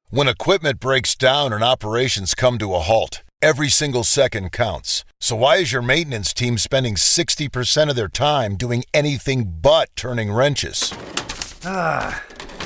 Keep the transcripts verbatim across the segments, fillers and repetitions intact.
When equipment breaks down and operations come to a halt, every single second counts. So why is your maintenance team spending sixty percent of their time doing anything but turning wrenches? Ah.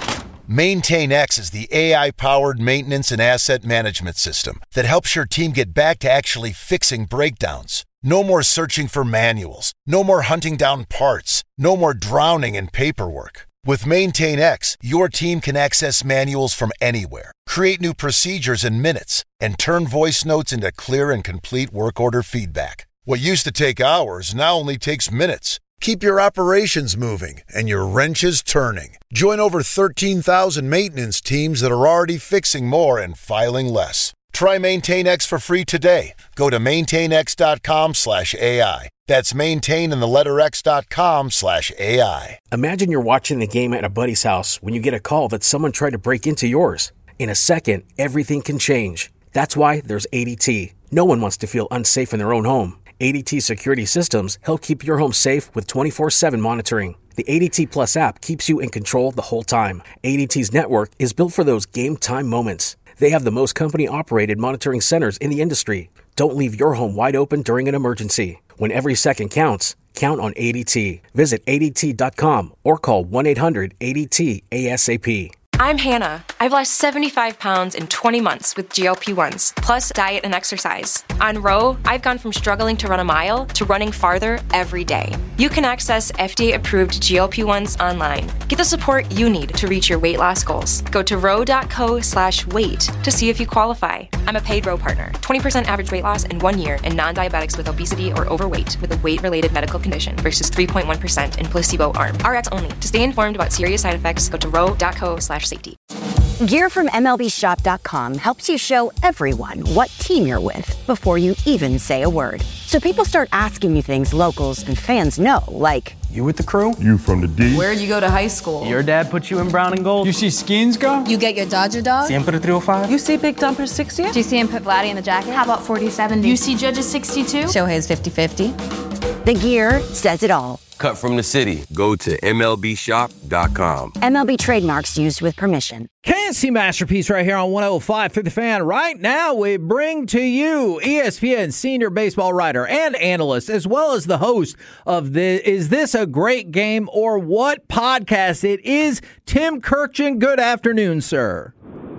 MaintainX is the A I-powered maintenance and asset management system that helps your team get back to actually fixing breakdowns. No more searching for manuals. No more hunting down parts. No more drowning in paperwork. With MaintainX, your team can access manuals from anywhere, create new procedures in minutes, and turn voice notes into clear and complete work order feedback. What used to take hours now only takes minutes. Keep your operations moving and your wrenches turning. Join over thirteen thousand maintenance teams that are already fixing more and filing less. Try MaintainX for free today. Go to maintainx.com slash AI. That's maintain in the letter x.com slash AI. Imagine you're watching the game at a buddy's house when you get a call that someone tried to break into yours. In a second, everything can change. That's why there's A D T. No one wants to feel unsafe in their own home. A D T security systems help keep your home safe with twenty-four seven monitoring. The A D T Plus app keeps you in control the whole time. A D T's network is built for those game time moments. They have the most company-operated monitoring centers in the industry. Don't leave your home wide open during an emergency. When every second counts, count on A D T. Visit A D T dot com or call one eight hundred A D T A S A P. I'm Hannah. I've lost seventy-five pounds in twenty months with G L P ones, plus diet and exercise. On Row, I've gone from struggling to run a mile to running farther every day. You can access F D A-approved G L P ones online. Get the support you need to reach your weight loss goals. Go to row.co slash weight to see if you qualify. I'm a paid Row partner. twenty percent average weight loss in one year in non-diabetics with obesity or overweight with a weight-related medical condition versus three point one percent in placebo arm. R X only. To stay informed about serious side effects, go to row.co slash safety. Gear from M L B Shop dot com helps you show everyone what team you're with before you even say a word. So people start asking you things locals and fans know, like, you with the crew? You from the D? Where'd you go to high school? Your dad put you in brown and gold? You see Skins go? You get your Dodger dog? Siempre three oh five? You see Big Dumper sixty? Do you see him put Vladdy in the jacket? How about forty seventy? You see Judge's sixty-two? Shohei's fifty fifty. The gear says it all. Cut from the city. Go to M L B Shop dot com. M L B trademarks used with permission. K S C Masterpiece right here on one oh five through the Fan. Right now, we bring to you E S P N senior baseball writer and analyst, as well as the host of the Is This a Great Game or What podcast? It is Tim Kurkjian. Good afternoon, sir.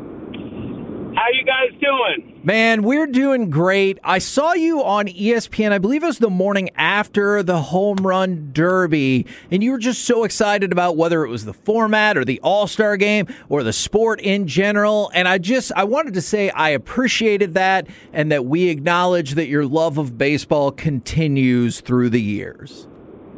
How you guys doing? Man, we're doing great. I saw you on E S P N, I believe it was the morning after the Home Run Derby, and you were just so excited about whether it was the format or the All-Star Game or the sport in general, and I just, I wanted to say I appreciated that and that we acknowledge that your love of baseball continues through the years.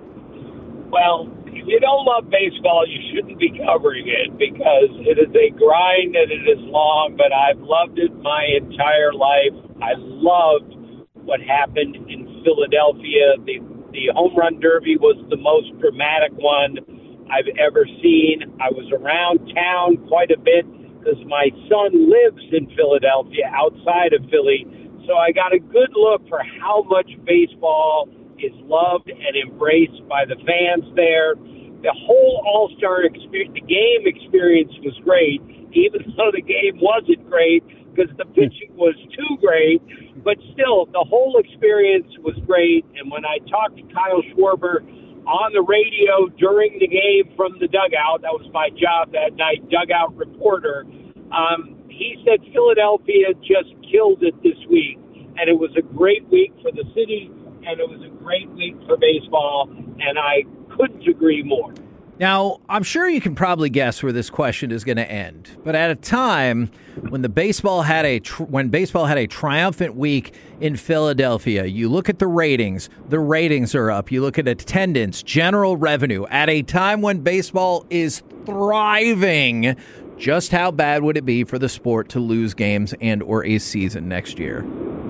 Well, if you don't love baseball, you shouldn't be covering it because it is a grind and it is long, but I've loved it my entire life. I loved what happened in Philadelphia. The, the Home Run Derby was the most dramatic one I've ever seen. I was around town quite a bit because my son lives in Philadelphia outside of Philly, so I got a good look for how much baseball is loved and embraced by the fans there. The whole All-Star experience, the game experience was great, even though the game wasn't great because the pitching was too great. But still, the whole experience was great. And when I talked to Kyle Schwarber on the radio during the game from the dugout, that was my job that night, dugout reporter, um, he said Philadelphia just killed it this week. And it was a great week for the city, and it was a great week for baseball, and I couldn't agree more. Now, I'm sure you can probably guess where this question is going to end, but at a time when the baseball had a tr- when baseball had a triumphant week in Philadelphia, you look at the ratings, the ratings are up. You look at attendance, general revenue. At a time when baseball is thriving, just how bad would it be for the sport to lose games and or a season next year?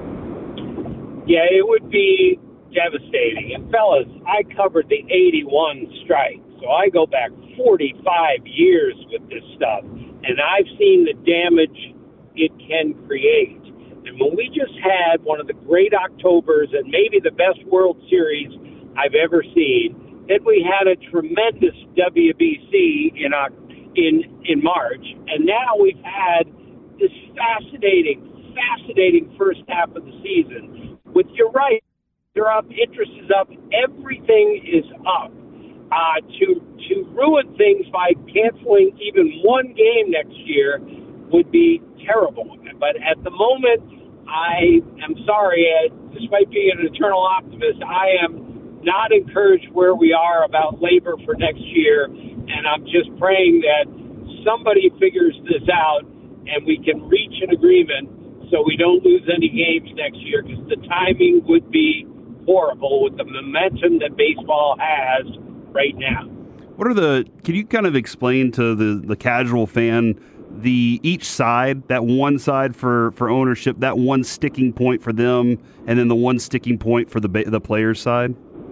Yeah, it would be devastating. And fellas, I covered the eighty-one strike, so I go back forty-five years with this stuff, and I've seen the damage it can create. And when we just had one of the great Octobers and maybe the best World Series I've ever seen, then we had a tremendous W B C in in in March, and now we've had this fascinating, fascinating first half of the season. With your right, you're up, interest is up, everything is up. Uh, to to ruin things by canceling even one game next year would be terrible. But at the moment, I am sorry, uh, despite being an eternal optimist, I am not encouraged where we are about labor for next year, and I'm just praying that somebody figures this out and we can reach an agreement so we don't lose any games next year, because the timing would be horrible with the momentum that baseball has right now. What are the, can you kind of explain to the, the casual fan the each side, that one side for, for ownership, that one sticking point for them, and then the one sticking point for the the players' side?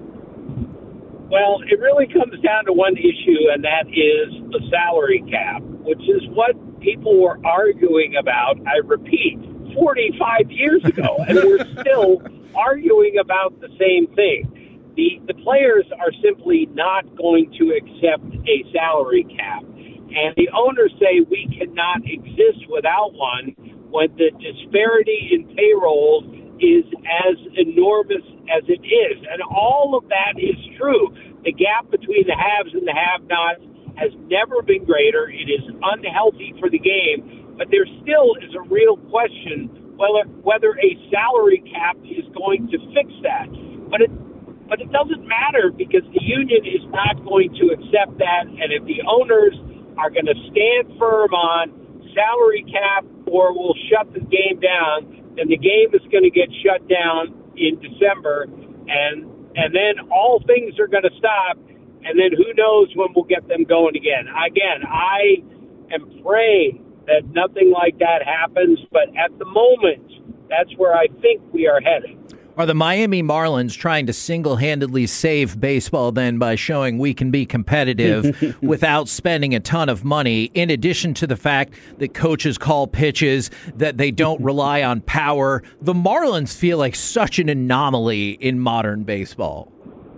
Well, it really comes down to one issue, and that is the salary cap, which is what people were arguing about, I repeat, forty-five years ago, and we're still arguing about the same thing. The, the players are simply not going to accept a salary cap. And the owners say we cannot exist without one when the disparity in payroll is as enormous as it is. And all of that is true. The gap between the haves and the have-nots has never been greater. It is unhealthy for the game. But there still is a real question whether, whether a salary cap is going to fix that. But it But it doesn't matter, because the union is not going to accept that. And if the owners are going to stand firm on salary cap or we'll shut the game down, then the game is going to get shut down in December. And and then all things are going to stop. And then who knows when we'll get them going again. Again, I am praying that nothing like that happens. But at the moment, that's where I think we are headed. Are the Miami Marlins trying to single-handedly save baseball then by showing we can be competitive without spending a ton of money, in addition to the fact that coaches call pitches, that they don't rely on power? The Marlins feel like such an anomaly in modern baseball.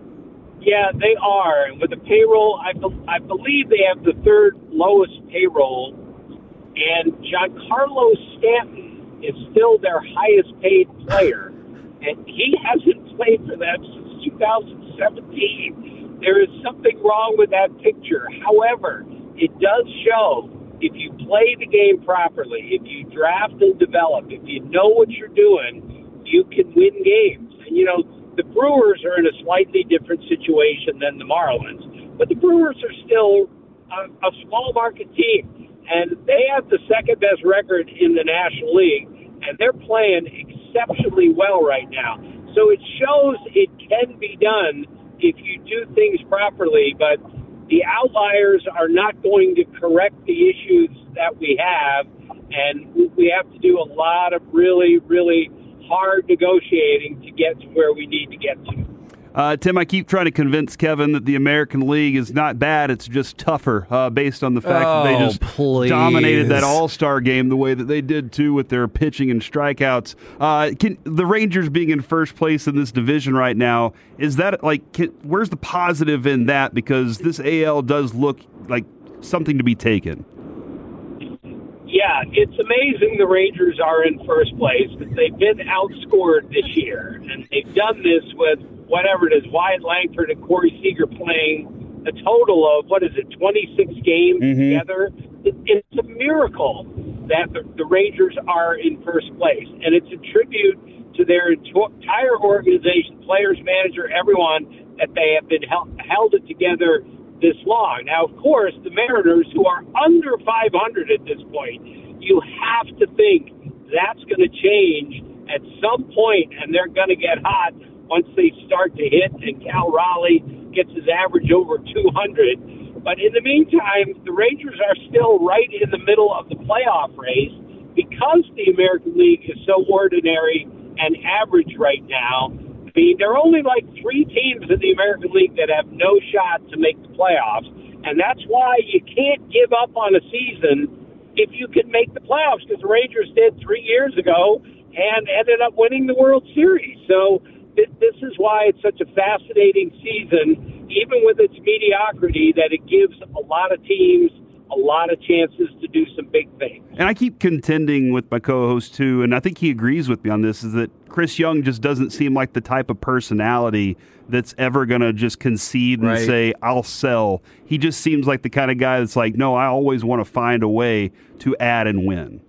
Yeah, they are. And with the payroll, I, be- I believe they have the third lowest payroll, and Giancarlo Stanton is still their highest-paid player. And he hasn't played for them since two thousand seventeen. There is something wrong with that picture. However, it does show if you play the game properly, if you draft and develop, if you know what you're doing, you can win games. And, you know, the Brewers are in a slightly different situation than the Marlins. But the Brewers are still a, a small market team. And they have the second best record in the National League. And they're playing exceptionally well right now. So it shows it can be done if you do things properly, but the outliers are not going to correct the issues that we have, and we have to do a lot of really, really hard negotiating to get to where we need to get to. Uh, Tim, I keep trying to convince Kevin that the American League is not bad. It's just tougher uh, based on the fact oh, that they just please. dominated that All-Star game the way that they did, too, with their pitching and strikeouts. Uh, can, the Rangers being in first place in this division right now, is that, like, can, where's the positive in that? Because this A L does look like something to be taken. Yeah, it's amazing the Rangers are in first place, because they've been outscored this year, and they've done this with whatever it is, Wyatt Langford and Corey Seager playing a total of, what is it, twenty-six games mm-hmm. together. It, it's a miracle that the, the Rangers are in first place, and it's a tribute to their entire organization, players, manager, everyone, that they have been held, held it together this long. Now, of course, the Mariners, who are under five hundred at this point, you have to think that's going to change at some point, and they're going to get hot once they start to hit, and Cal Raleigh gets his average over two hundred. But in the meantime, the Rangers are still right in the middle of the playoff race because the American League is so ordinary and average right now. I mean, there are only like three teams in the American League that have no shot to make the playoffs, and that's why you can't give up on a season if you can make the playoffs, because the Rangers did three years ago and ended up winning the World Series. So this is why it's such a fascinating season, even with its mediocrity, that it gives a lot of teams a lot of chances to do some big things. And I keep contending with my co-host, too, and I think he agrees with me on this, is that Chris Young just doesn't seem like the type of personality that's ever going to just concede and right. say, I'll sell. He just seems like the kind of guy that's like, no, I always want to find a way to add and win.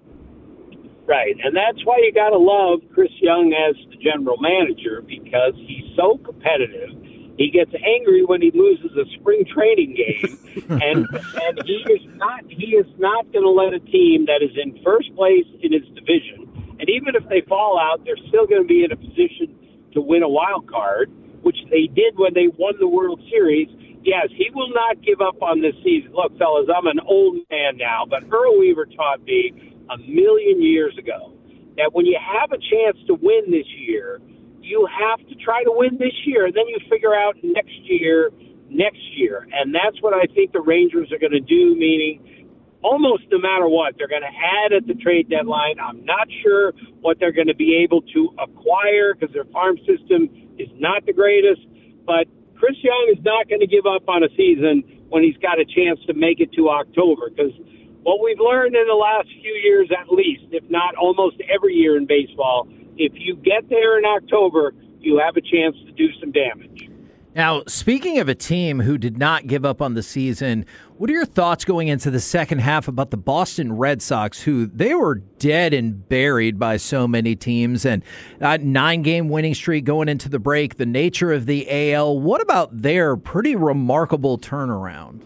Right, and that's why you got to love Chris Young as the general manager, because he's so competitive. He gets angry when he loses a spring training game, and and he is not he is not going to let a team that is in first place in his division, and even if they fall out, they're still going to be in a position to win a wild card, which they did when they won the World Series. Yes, he will not give up on this season. Look, fellas, I'm an old man now, but Earl Weaver taught me a million years ago that when you have a chance to win this year, you have to try to win this year, and then you figure out next year, next year. And that's what I think the Rangers are going to do, meaning almost no matter what, they're going to add at the trade deadline. I'm not sure what they're going to be able to acquire because their farm system is not the greatest, but Chris Young is not going to give up on a season when he's got a chance to make it to October, because what we've learned in the last few years, at least, if not almost every year in baseball, if you get there in October, you have a chance to do some damage. Now, speaking of a team who did not give up on the season, what are your thoughts going into the second half about the Boston Red Sox, who they were dead and buried by so many teams, and a nine-game winning streak going into the break, the nature of the A L? What about their pretty remarkable turnaround?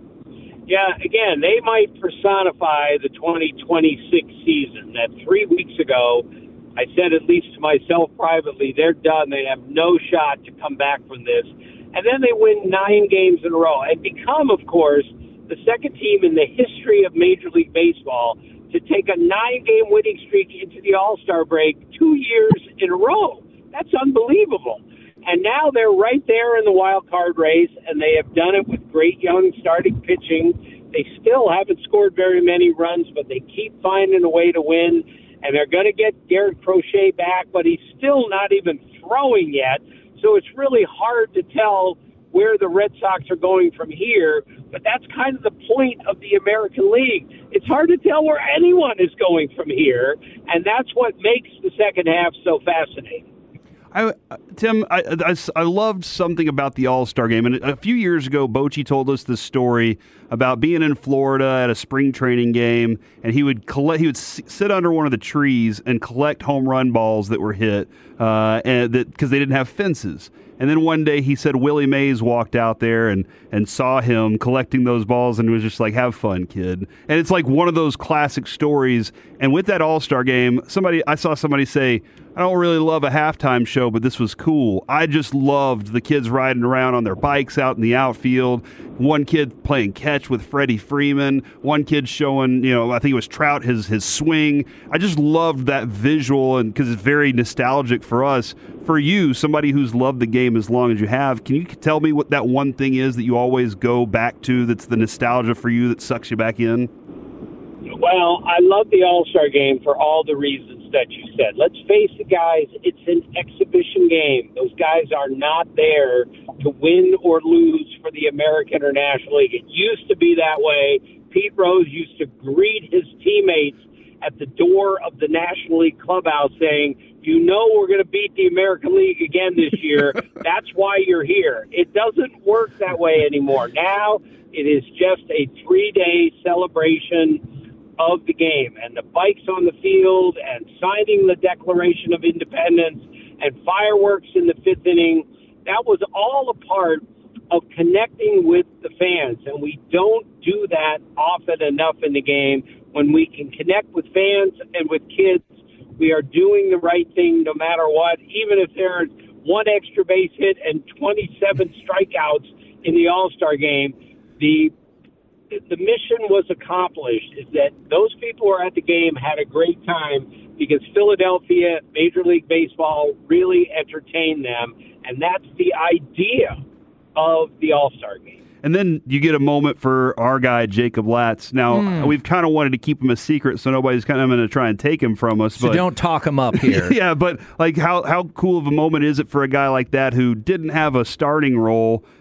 Yeah, again, they might personify the twenty twenty-six season. That three weeks ago, I said, at least to myself privately, they're done. They have no shot to come back from this. And then they win nine games in a row and become, of course, the second team in the history of Major League Baseball to take a nine-game winning streak into the All-Star break two years in a row. That's unbelievable. And now they're right there in the wild card race, and they have done it with great young starting pitching. They still haven't scored very many runs, but they keep finding a way to win. And they're going to get Garrett Crochet back, but he's still not even throwing yet. So it's really hard to tell where the Red Sox are going from here. But that's kind of the point of the American League. It's hard to tell where anyone is going from here, and that's what makes the second half so fascinating. I, Tim, I, I, I loved something about the All-Star game. And a few years ago, Bochy told us this story about being in Florida at a spring training game, and he would collect, he would sit under one of the trees and collect home run balls that were hit, uh, and that because they didn't have fences. And then one day he said Willie Mays walked out there and, and saw him collecting those balls and was just like, have fun, kid. And it's like one of those classic stories. And with that All-Star game, somebody I saw somebody say, I don't really love a halftime show, but this was cool. I just loved the kids riding around on their bikes out in the outfield. One kid playing catch with Freddie Freeman. One kid showing, you know, I think it was Trout, his his swing. I just loved that visual, and because it's very nostalgic for us. For you, somebody who's loved the game as long as you have, can you tell me what that one thing is that you always go back to that's the nostalgia for you that sucks you back in? Well, I love the All-Star game for all the reasons that you said. Let's face it, guys, it's an exhibition game. Those guys are not there to win or lose for the American or National League. It used to be that way. Pete Rose used to greet his teammates at the door of the National League clubhouse saying, you know we're going to beat the American League again this year. That's why you're here. It doesn't work that way anymore. Now it is just a three-day celebration of the game, and the bikes on the field and signing the Declaration of Independence and fireworks in the fifth inning. That was all a part of connecting with the fans, and we don't do that often enough in the game. When we can connect with fans and with kids, we are doing the right thing no matter what, even if there's one extra base hit and twenty-seven strikeouts in the All-Star game. The the mission was accomplished, is that those people who are at the game had a great time because Philadelphia, Major League Baseball, really entertained them, and that's the idea of the All-Star game. And then you get a moment for our guy, Jacob Latz. Now, mm. we've kind of wanted to keep him a secret, so nobody's kind of going to try and take him from us. So but, don't talk him up here. Yeah, but like how, how cool of a moment is it for a guy like that who didn't have a starting role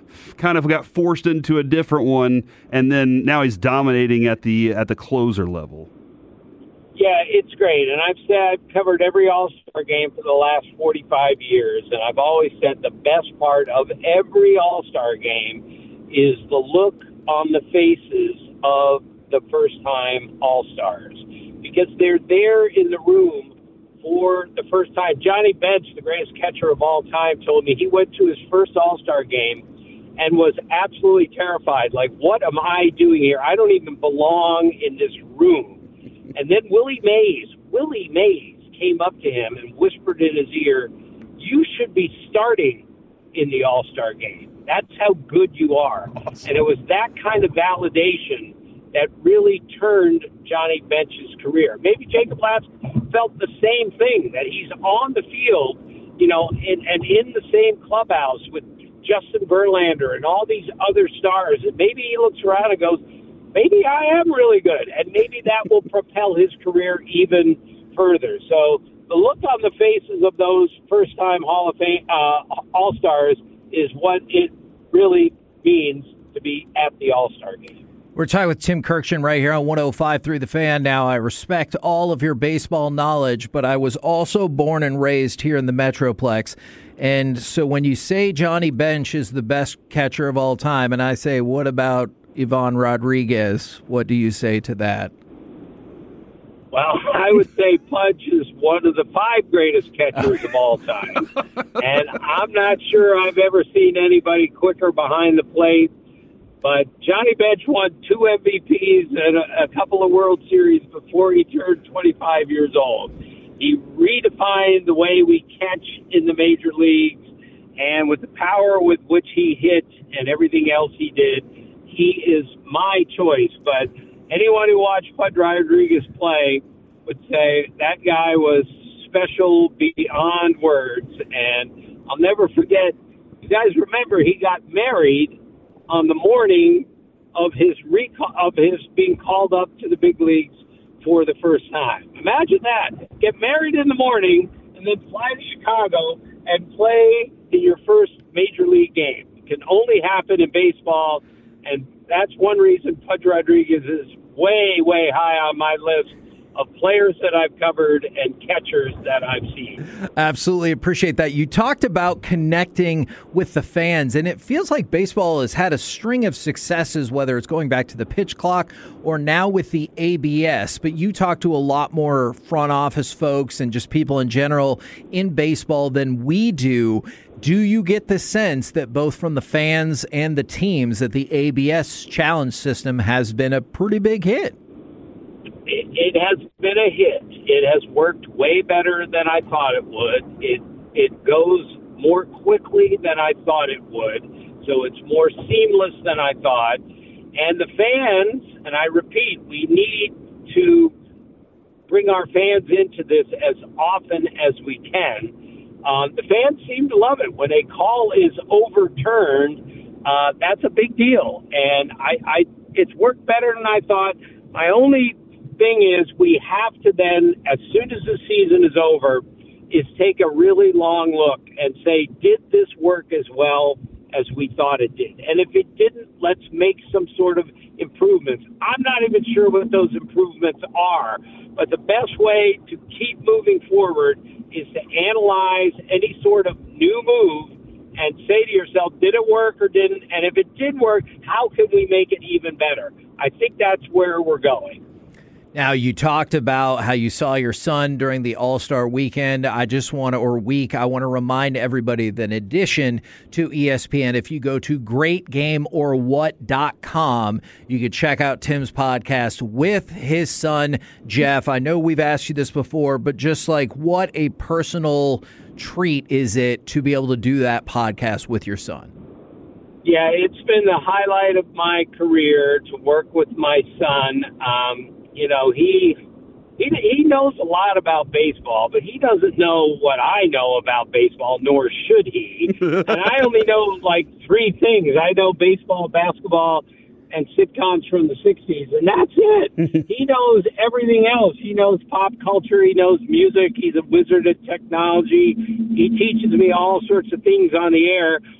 kind of got forced into a different one, and then now he's dominating at the at the closer level. Yeah, it's great. And I've said I've covered every All-Star game for the last forty-five years, and I've always said the best part of every All-Star game is the look on the faces of the first-time All-Stars, because they're there in the room for the first time. Johnny Bench, the greatest catcher of all time, told me he went to his first All-Star game and was absolutely terrified. Like, what am I doing here? I don't even belong in this room. And then Willie Mays, Willie Mays came up to him and whispered in his ear, you should be starting in the All-Star game. That's how good you are. And it was that kind of validation that really turned Johnny Bench's career. Maybe Jacob Last felt the same thing, that he's on the field, you know, and, and in the same clubhouse with Justin Verlander and all these other stars. And maybe he looks around and goes, maybe I am really good, and maybe that will propel his career even further. So the look on the faces of those first-time Hall of Fame uh, All-Stars is what it really means to be at the All-Star game. We're talking with Tim Kurkjian right here on one oh five point three The Fan. Now, I respect all of your baseball knowledge, but I was also born and raised here in the Metroplex. And so when you say Johnny Bench is the best catcher of all time, and I say, what about Ivan Rodriguez, what do you say to that? Well, I would say Pudge is one of the five greatest catchers of all time. And I'm not sure I've ever seen anybody quicker behind the plate. But Johnny Bench won two M V Ps and a, a couple of World Series before he turned twenty-five years old. He redefined the way we catch in the major leagues, and with the power with which he hit and everything else he did, he is my choice. But anyone who watched Pudge Rodriguez play would say that guy was special beyond words. And I'll never forget, you guys remember he got married on the morning of his recall, of his being called up to the big leagues for the first time. Imagine that. Get married in the morning and then fly to Chicago and play in your first major league game. It can only happen in baseball, and that's one reason Pudge Rodriguez is way, way high on my list of players that I've covered and catchers that I've seen. Absolutely appreciate that. You talked about connecting with the fans, and it feels like baseball has had a string of successes, whether it's going back to the pitch clock or now with the A B S. But you talk to a lot more front office folks and just people in general in baseball than we do. Do you get the sense that both from the fans and the teams that the A B S challenge system has been a pretty big hit? It, it has been a hit. It has worked way better than I thought it would. It it goes more quickly than I thought it would. So it's more seamless than I thought. And the fans, and I repeat, we need to bring our fans into this as often as we can. Um, the fans seem to love it. When a call is overturned, uh, that's a big deal. And I, I, it's worked better than I thought. My only thing is we have to then, as soon as the season is over, is take a really long look and say, did this work as well as we thought it did? And if it didn't, let's make some sort of improvements. I'm not even sure what those improvements are, but the best way to keep moving forward is to analyze any sort of new move and say to yourself, did it work or didn't? And if it did work, how can we make it even better? I think that's where we're going. Now, you talked about how you saw your son during the All-Star weekend. I just want to, or week, I want to remind everybody that in addition to E S P N, if you go to great game or what dot com, you can check out Tim's podcast with his son, Jeff. I know we've asked you this before, but just like what a personal treat is it to be able to do that podcast with your son? Yeah, it's been the highlight of my career to work with my son. Um, You know, he, he he knows a lot about baseball, but he doesn't know what I know about baseball, nor should he. And I only know, like, three things. I know baseball, basketball, and sitcoms from the sixties, and that's it. He knows everything else. He knows pop culture. He knows music. He's a wizard at technology. He teaches me all sorts of things on the air.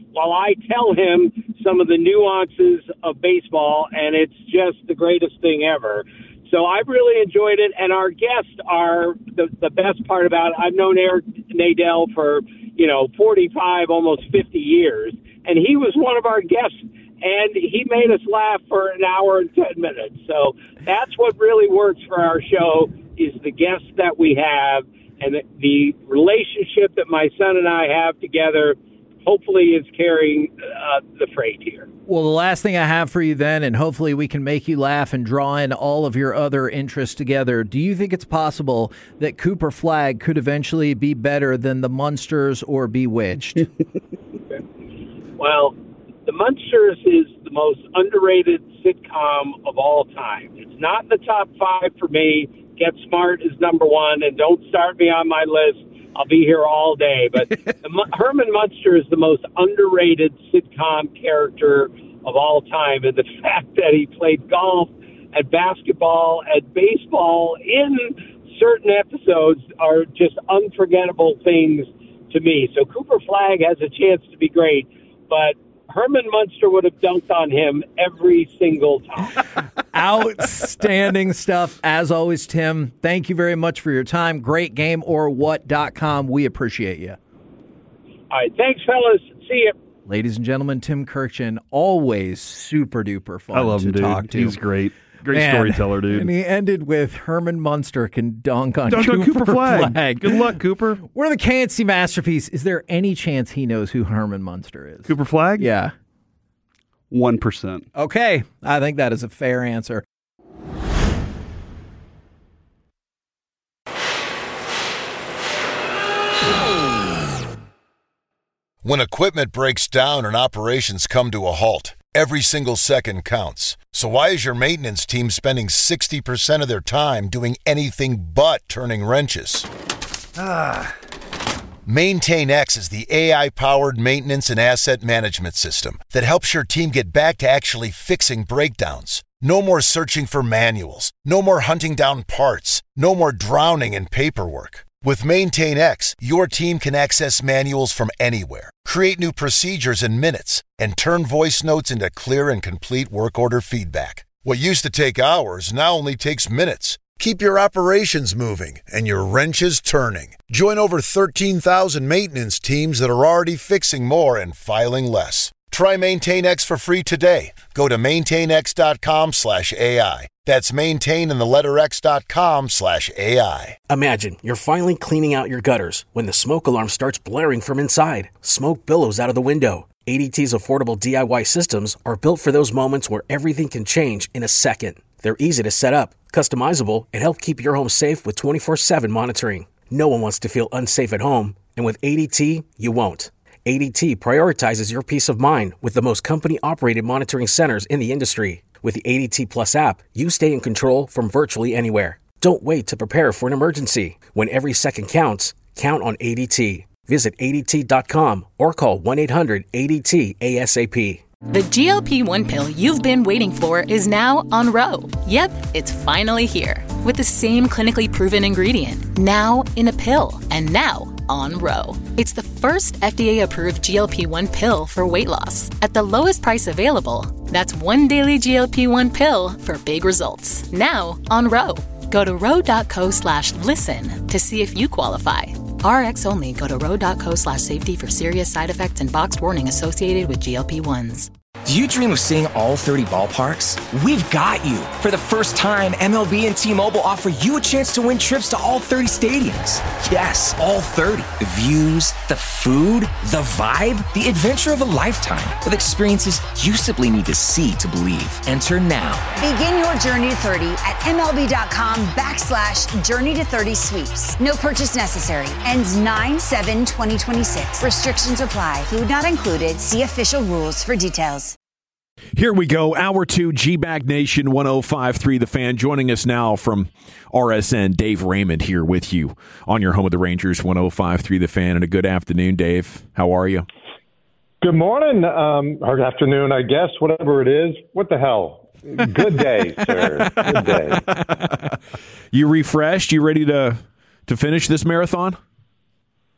while I tell him some of the nuances of baseball, and it's just the greatest thing ever. So I've really enjoyed it, and our guests are the, the best part about it. I've known Eric Nadel for, you know, forty-five, almost fifty years, and he was one of our guests, and he made us laugh for an hour and ten minutes. So that's what really works for our show is the guests that we have, and the, the relationship that my son and I have together hopefully is carrying uh, the freight here. Well, the last thing I have for you then, and hopefully we can make you laugh and draw in all of your other interests together. Do you think it's possible that Cooper Flagg could eventually be better than the Munsters or Bewitched? Well, the Munsters is the most underrated sitcom of all time. It's not in the top five for me. Get Smart is number one, and don't start me on my list. I'll be here all day. But the, Herman Munster is the most underrated sitcom character of all time. And the fact that he played golf and basketball and baseball in certain episodes are just unforgettable things to me. So Cooper Flagg has a chance to be great, but Herman Munster would have dunked on him every single time. Outstanding stuff. As always, Tim, thank you very much for your time. Great game or what dot com. We appreciate you. All right. Thanks, fellas. See you. Ladies and gentlemen, Tim Kirkchin, always super duper fun I love to him, dude. talk to. He's great. Great Man, storyteller, dude. And he ended with Herman Munster can dunk on Dunk Cooper, on Cooper Flagg. Flagg. Good luck, Cooper. We're the K N C Masterpiece. Is there any chance he knows who Herman Munster is? Cooper Flagg? Yeah. one percent. Okay. I think that is a fair answer. When equipment breaks down and operations come to a halt, every single second counts. So why is your maintenance team spending sixty percent of their time doing anything but turning wrenches? Ah. MaintainX is the A I-powered maintenance and asset management system that helps your team get back to actually fixing breakdowns. No more searching for manuals. No more hunting down parts. No more drowning in paperwork. With MaintainX, your team can access manuals from anywhere, create new procedures in minutes, and turn voice notes into clear and complete work order feedback. What used to take hours now only takes minutes. Keep your operations moving and your wrenches turning. Join over thirteen thousand maintenance teams that are already fixing more and filing less. Try MaintainX for free today. Go to maintainx.com slash AI. That's maintain in the letter X dot com slash AI. Imagine you're finally cleaning out your gutters when the smoke alarm starts blaring from inside. Smoke billows out of the window. A D T's affordable D I Y systems are built for those moments where everything can change in a second. They're easy to set up, customizable, and help keep your home safe with twenty-four seven monitoring. No one wants to feel unsafe at home, and with A D T, you won't. A D T prioritizes your peace of mind with the most company-operated monitoring centers in the industry. With the A D T Plus app, you stay in control from virtually anywhere. Don't wait to prepare for an emergency. When every second counts, count on A D T. Visit A D T dot com or call one eight hundred A D T A S A P. The G L P one pill you've been waiting for is now on Ro. Yep, it's finally here. With the same clinically proven ingredient. Now in a pill. And now on Ro. It's the first F D A-approved G L P one pill for weight loss. At the lowest price available. That's one daily G L P one pill for big results. Now on Ro. Go to ro.co slash listen to see if you qualify. R X only. Go to ro.co slash safety for serious side effects and boxed warning associated with G L P ones. Do you dream of seeing all thirty ballparks? We've got you. For the first time, M L B and T-Mobile offer you a chance to win trips to all thirty stadiums. Yes, all thirty. The views, the food, the vibe, the adventure of a lifetime with experiences you simply need to see to believe. Enter now. Begin your journey to thirty at MLB.com backslash journey to thirty sweeps. No purchase necessary. Ends nine seven twenty twenty-six. Restrictions apply. Food not included. See official rules for details. Here we go. Hour two, G-Bag Nation, one oh five point three The Fan. Joining us now from R S N, Dave Raymond here with you on your home of the Rangers, one oh five point three The Fan. And a good afternoon, Dave. How are you? Good morning, um, or afternoon, I guess, whatever it is. What the hell? Good day, sir. Good day. You refreshed? You ready to, to finish this marathon?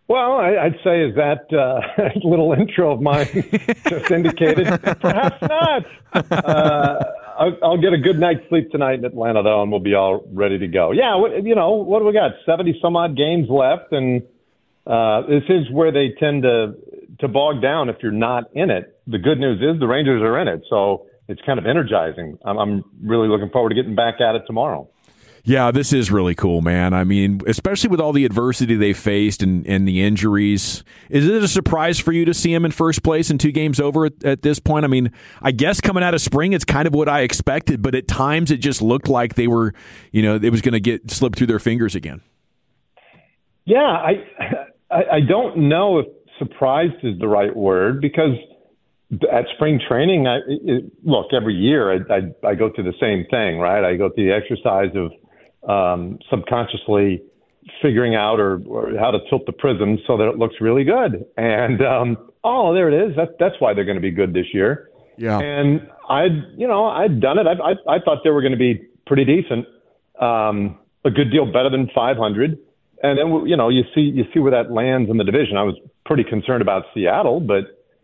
Well, I, I'd say is that uh, little intro of mine just indicated perhaps not. Uh, I'll, I'll get a good night's sleep tonight in Atlanta, though, and we'll be all ready to go. Yeah, what, you know, what do we got? seventy some odd games left, and uh, this is where they tend to to bog down if you're not in it. The good news is the Rangers are in it, so it's kind of energizing. I'm, I'm really looking forward to getting back at it tomorrow. Yeah, this is really cool, man. I mean, especially with all the adversity they faced and, and the injuries. Is it a surprise for you to see him in first place and two games over at, at this point? I mean, I guess coming out of spring, it's kind of what I expected, but at times it just looked like they were, you know, it was going to get slipped through their fingers again. Yeah, I, I I don't know if surprised is the right word, because at spring training, I, it, look, every year I, I, I go through the same thing, right? I go through the exercise of um, subconsciously figuring out or, or how to tilt the prism so that it looks really good. And, um, oh, there it is. That, that's why they're going to be good this year. Yeah. And I'd, you know, I'd done it. I, I, I thought they were going to be pretty decent, um, a good deal better than five hundred. And then, you know, you see, you see where that lands in the division. I was pretty concerned about Seattle, but,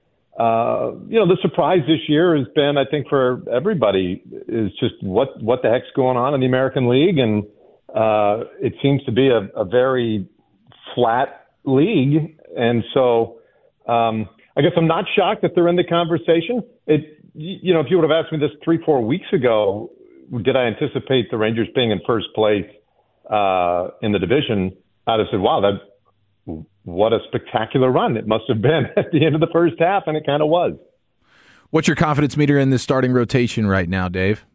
Uh, you know, the surprise this year has been, I think, for everybody, is just what, what the heck's going on in the American League. And uh, it seems to be a, a very flat league. And so um, I guess I'm not shocked that they're in the conversation. It, you know, if you would have asked me this three, four weeks ago, did I anticipate the Rangers being in first place uh, in the division, I'd have said, wow, that what a spectacular run it must have been at the end of the first half, and it kind of was. What's your confidence meter in the starting rotation right now, Dave?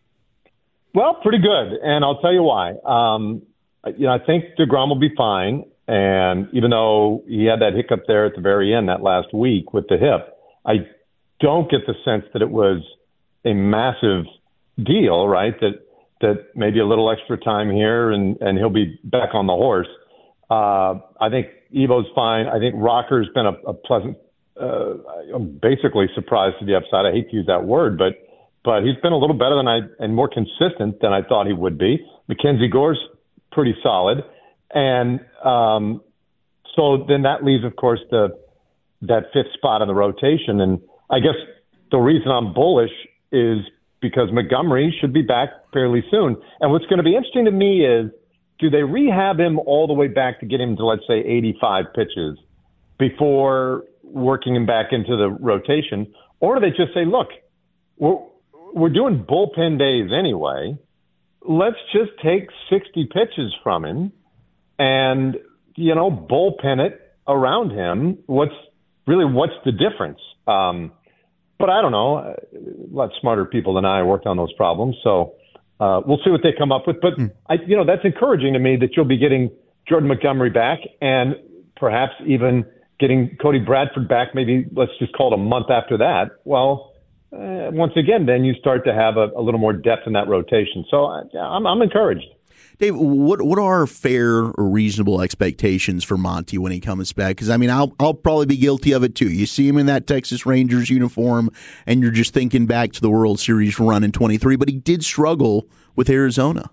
Well, pretty good, and I'll tell you why. Um, you know, I think DeGrom will be fine, and even though he had that hiccup there at the very end that last week with the hip, I don't get the sense that it was a massive deal, right? That that maybe a little extra time here, and, and he'll be back on the horse. Uh, I think Evo's fine. I think Rocker's been a, a pleasant, uh, I'm basically surprised to the upside. I hate to use that word, but but he's been a little better than I and more consistent than I thought he would be. Mackenzie Gore's pretty solid, and um, so then that leaves, of course, the that fifth spot in the rotation. And I guess the reason I'm bullish is because Montgomery should be back fairly soon. And what's going to be interesting to me is, do they rehab him all the way back to get him to, let's say, eighty-five pitches before working him back into the rotation? Or do they just say, look, we're, we're doing bullpen days anyway. Let's just take sixty pitches from him and, you know, bullpen it around him. What's really, what's the difference? Um, but I don't know. A lot smarter people than I worked on those problems. So, Uh, we'll see what they come up with, but mm. I, you know, that's encouraging to me that you'll be getting Jordan Montgomery back and perhaps even getting Cody Bradford back. Maybe let's just call it a month after that. Well, uh, once again, then you start to have a, a little more depth in that rotation. So I, I'm, I'm encouraged. Dave, what what are fair or reasonable expectations for Monty when he comes back? Because, I mean, I'll I'll probably be guilty of it, too. You see him in that Texas Rangers uniform, and you're just thinking back to the World Series run in twenty-three, but he did struggle with Arizona.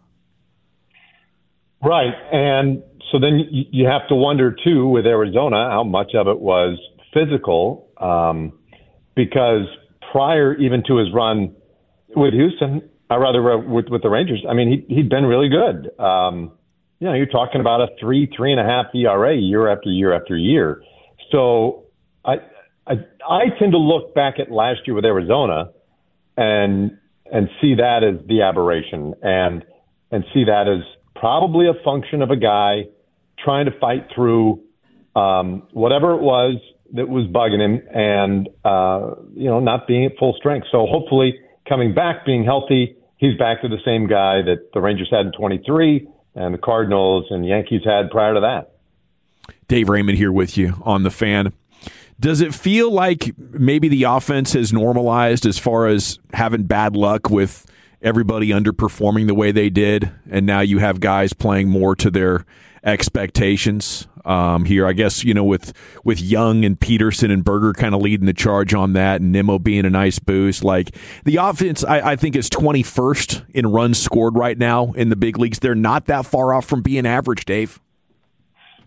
Right, and so then you, you have to wonder, too, with Arizona, how much of it was physical, um, because prior even to his run with Houston, or rather with, with the Rangers, I mean, he, he'd been really good. Um, you know, you're talking about a three, three and a half E R A year after year after year. So I, I, I tend to look back at last year with Arizona and and see that as the aberration, and and see that as probably a function of a guy trying to fight through um, whatever it was that was bugging him, and uh, you know, not being at full strength. So hopefully, coming back, being healthy, he's back to the same guy that the Rangers had in twenty-three and the Cardinals and Yankees had prior to that. Dave Raymond here with you on The Fan. Does it feel like maybe the offense has normalized as far as having bad luck with everybody underperforming the way they did, and now you have guys playing more to their expectations um, here? I guess, you know, with with Young and Peterson and Berger kind of leading the charge on that, and Nimmo being a nice boost. Like, the offense, I, I think, is twenty-first in runs scored right now in the big leagues. They're not that far off from being average, Dave.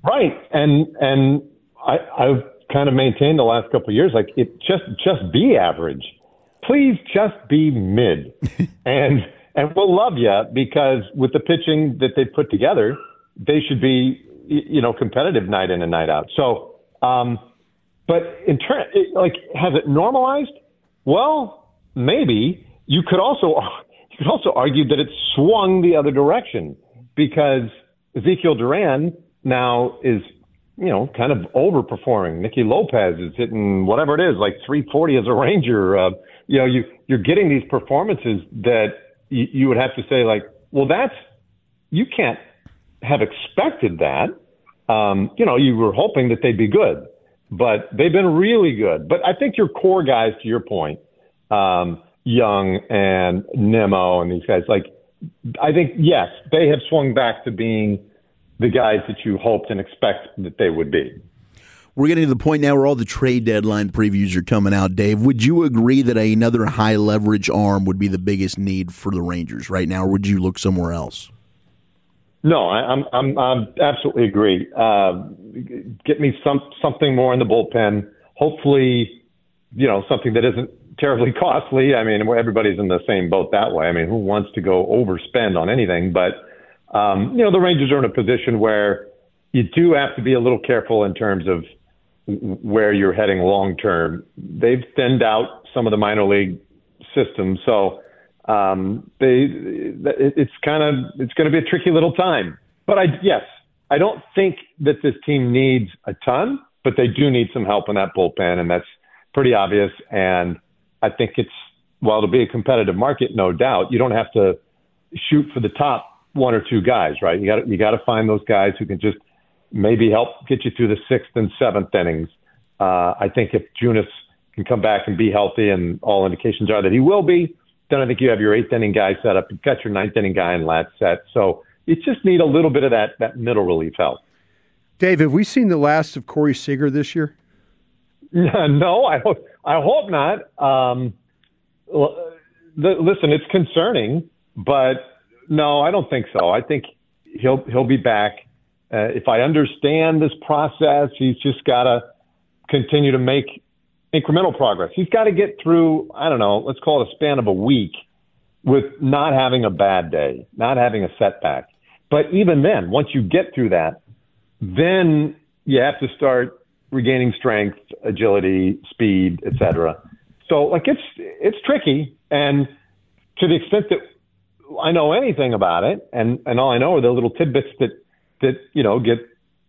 Right, and and I, I've kind of maintained the last couple of years, like it just just be average. Please just be mid, and and we'll love you because with the pitching that they put together, they should be you know competitive night in and night out. So, um, but in turn, like has it normalized? Well, maybe. You could also you could also argue that it swung the other direction because Ezekiel Duran now is, you know, kind of overperforming. Nicky Lopez is hitting whatever it is, like three forty as a Ranger. Uh, you know, you, you're getting these performances that you, you would have to say, like, well, that's, you can't have expected that. Um, you know, you were hoping that they'd be good, but they've been really good. But I think your core guys, to your point, um, Young and Nimmo and these guys, like, I think, yes, they have swung back to being the guys that you hoped and expect that they would be. We're getting to the point now where all the trade deadline previews are coming out, Dave. Would you agree that another high leverage arm would be the biggest need for the Rangers right now, or would you look somewhere else? No, I, I'm, I'm, I'm absolutely agree. Uh, get me some something more in the bullpen. Hopefully, you know, something that isn't terribly costly. I mean, everybody's in the same boat that way. I mean, who wants to go overspend on anything? But um, you know, the Rangers are in a position where you do have to be a little careful in terms of where you're heading long term. They've thinned out some of the minor league systems, so um, they it's kind of it's going to be a tricky little time. But I yes, I don't think that this team needs a ton, but they do need some help in that bullpen, and that's pretty obvious. And I think it's while it'll be a competitive market, no doubt, you don't have to shoot for the top one or two guys, right? You got you got to find those guys who can just maybe help get you through the sixth and seventh innings. Uh, I think if Junis can come back and be healthy, and all indications are that he will be, then I think you have your eighth inning guy set up. You've got your ninth inning guy in lat set. So you just need a little bit of that that middle relief help. Dave, have we seen the last of Corey Seager this year? No, I hope I hope not. Um, the, listen, it's concerning, but no, I don't think so. I think he'll he'll be back. Uh, if I understand this process, he's just got to continue to make incremental progress. He's got to get through, I don't know, let's call it a span of a week with not having a bad day, not having a setback. But even then, once you get through that, then you have to start regaining strength, agility, speed, et cetera. So, like, it's it's tricky. And to the extent that I know anything about it, and, and all I know are the little tidbits that, that, you know, get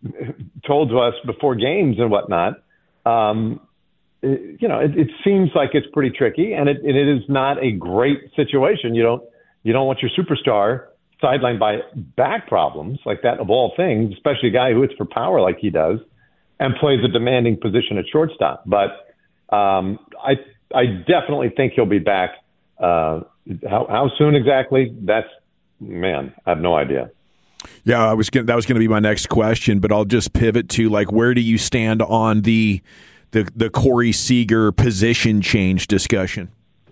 told to us before games and whatnot, um, it, you know, it, it seems like it's pretty tricky, and it, and it is not a great situation. You don't you don't want your superstar sidelined by back problems like that, of all things, especially a guy who hits for power like he does and plays a demanding position at shortstop. But um, I I definitely think he'll be back. Uh, how, how soon exactly? That's, man, I have no idea. Yeah, I was gonna, that was going to be my next question, but I'll just pivot to, like, where do you stand on the the, the Corey Seager position change discussion?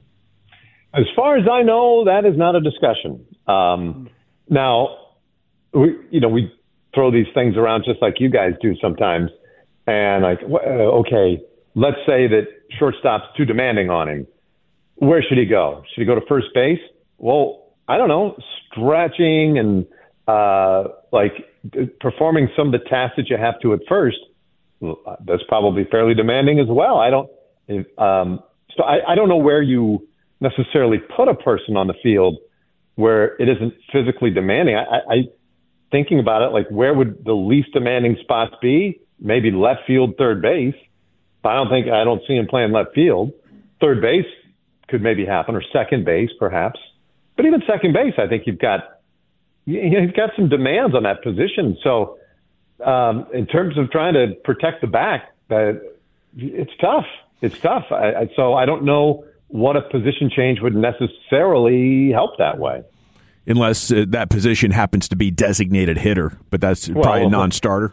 As far as I know, that is not a discussion. Um, now, we, you know, we throw these things around just like you guys do sometimes, and like, okay, let's say that shortstop's too demanding on him. Where should he go? Should he go to first base? Well, I don't know, stretching and uh, like performing some of the tasks that you have to at first, that's probably fairly demanding as well. I don't, um, so I, I don't know where you necessarily put a person on the field where it isn't physically demanding. I, I, I thinking about it, like, where would the least demanding spots be? Maybe left field, third base. But I don't think, I don't see him playing left field. Third base could maybe happen, or second base perhaps. But even second base, I think you've got, you've got some demands on that position. So um, in terms of trying to protect the back, uh, it's tough. It's tough. I, I, so I don't know what a position change would necessarily help that way. Unless uh, that position happens to be designated hitter, but that's well, probably a non-starter.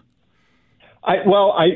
I, well, I,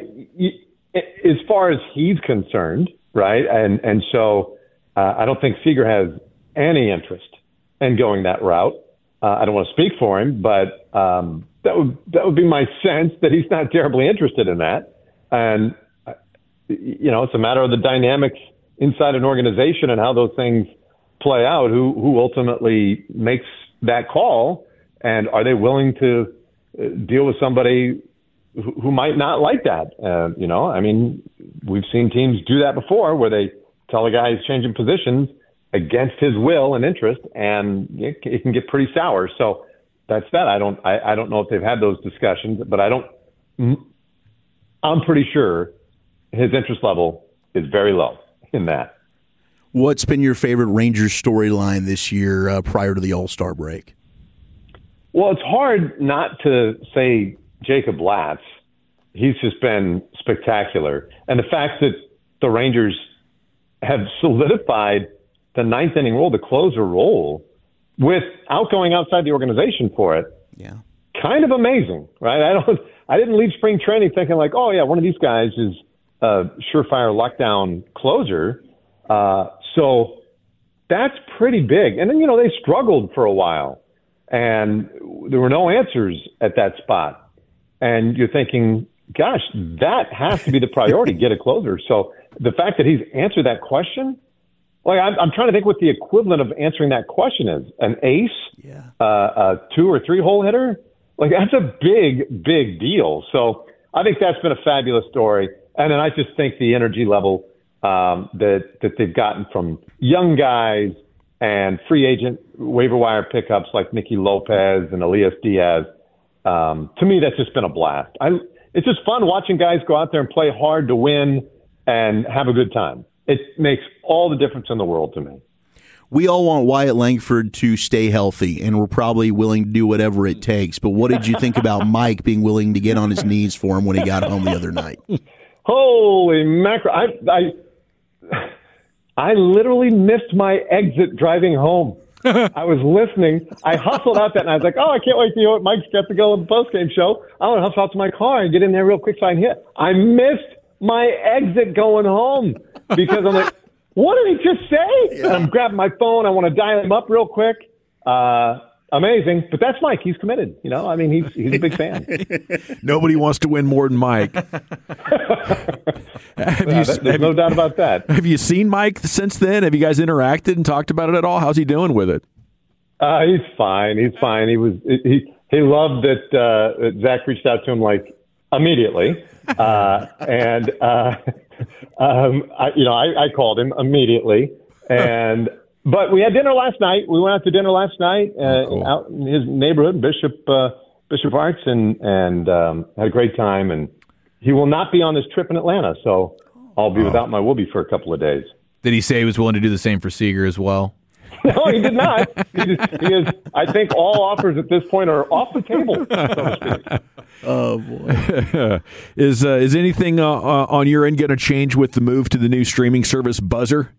as far as he's concerned, right, and and so uh, I don't think Seager has any interest in going that route. Uh, I don't want to speak for him, but um, that would that would be my sense that he's not terribly interested in that. And uh, you know, it's a matter of the dynamics inside an organization and how those things play out. Who who ultimately makes that call, and are they willing to uh, deal with somebody who, who might not like that? Uh, you know, I mean, we've seen teams do that before, where they tell a guy he's changing positions against his will and interest, and it, it can get pretty sour. So that's that. I don't. I, I don't know if they've had those discussions, but I don't. I'm pretty sure his interest level is very low in that. What's been your favorite Rangers storyline this year uh, prior to the All-Star break? Well, it's hard not to say Jacob Latz. He's just been spectacular, and the fact that the Rangers have solidified the ninth inning role, the closer role, without going outside the organization for it. Yeah. Kind of amazing, right? I don't, I didn't leave spring training thinking like, oh yeah, one of these guys is a surefire lockdown closer. Uh, so that's pretty big. And then, you know, they struggled for a while and there were no answers at that spot. And you're thinking, gosh, that has to be the priority, get a closer. So the fact that he's answered that question, like I'm, I'm trying to think what the equivalent of answering that question is. An ace, yeah. uh, a two or three hole hitter. Like that's a big, big deal. So I think that's been a fabulous story. And then I just think the energy level um, that that they've gotten from young guys and free agent waiver wire pickups like Nicky Lopez and Elias Diaz. Um, to me, that's just been a blast. I, it's just fun watching guys go out there and play hard to win and have a good time. It makes all the difference in the world to me. We all want Wyatt Langford to stay healthy, and we're probably willing to do whatever it takes. But what did you think about Mike being willing to get on his knees for him when he got home the other night? Holy mackerel. I, I, I literally missed my exit driving home. I was listening. I hustled out that night. I was like, oh, I can't wait to hear what Mike's got to go with the postgame show. I want to hustle out to my car and get in there real quick so I can hit. I missed my exit going home because I'm like, what did he just say? Yeah. And I'm grabbing my phone. I want to dial him up real quick. Uh, amazing. But that's Mike. He's committed. You know, I mean, he's he's a big fan. Nobody wants to win more than Mike. have yeah, you, there's have no you, doubt about that. Have you seen Mike since then? Have you guys interacted and talked about it at all? How's he doing with it? Uh, he's fine. He's fine. He was he he loved that, uh, that Zach reached out to him like immediately. Uh, and, uh, um, I, you know, I, I called him immediately and, but we had dinner last night. We went out to dinner last night, uh, oh, cool. out in his neighborhood, Bishop, uh, Bishop Arts, and, and, um, had a great time. And he will not be on this trip in Atlanta. So I'll be oh. without my Whoopi for a couple of days. Did he say he was willing to do the same for Seager as well? No, he did not. He, just, he is. I think all offers at this point are off the table, so to speak. Oh boy! is uh, is anything uh, uh, on your end going to change with the move to the new streaming service Buzzer?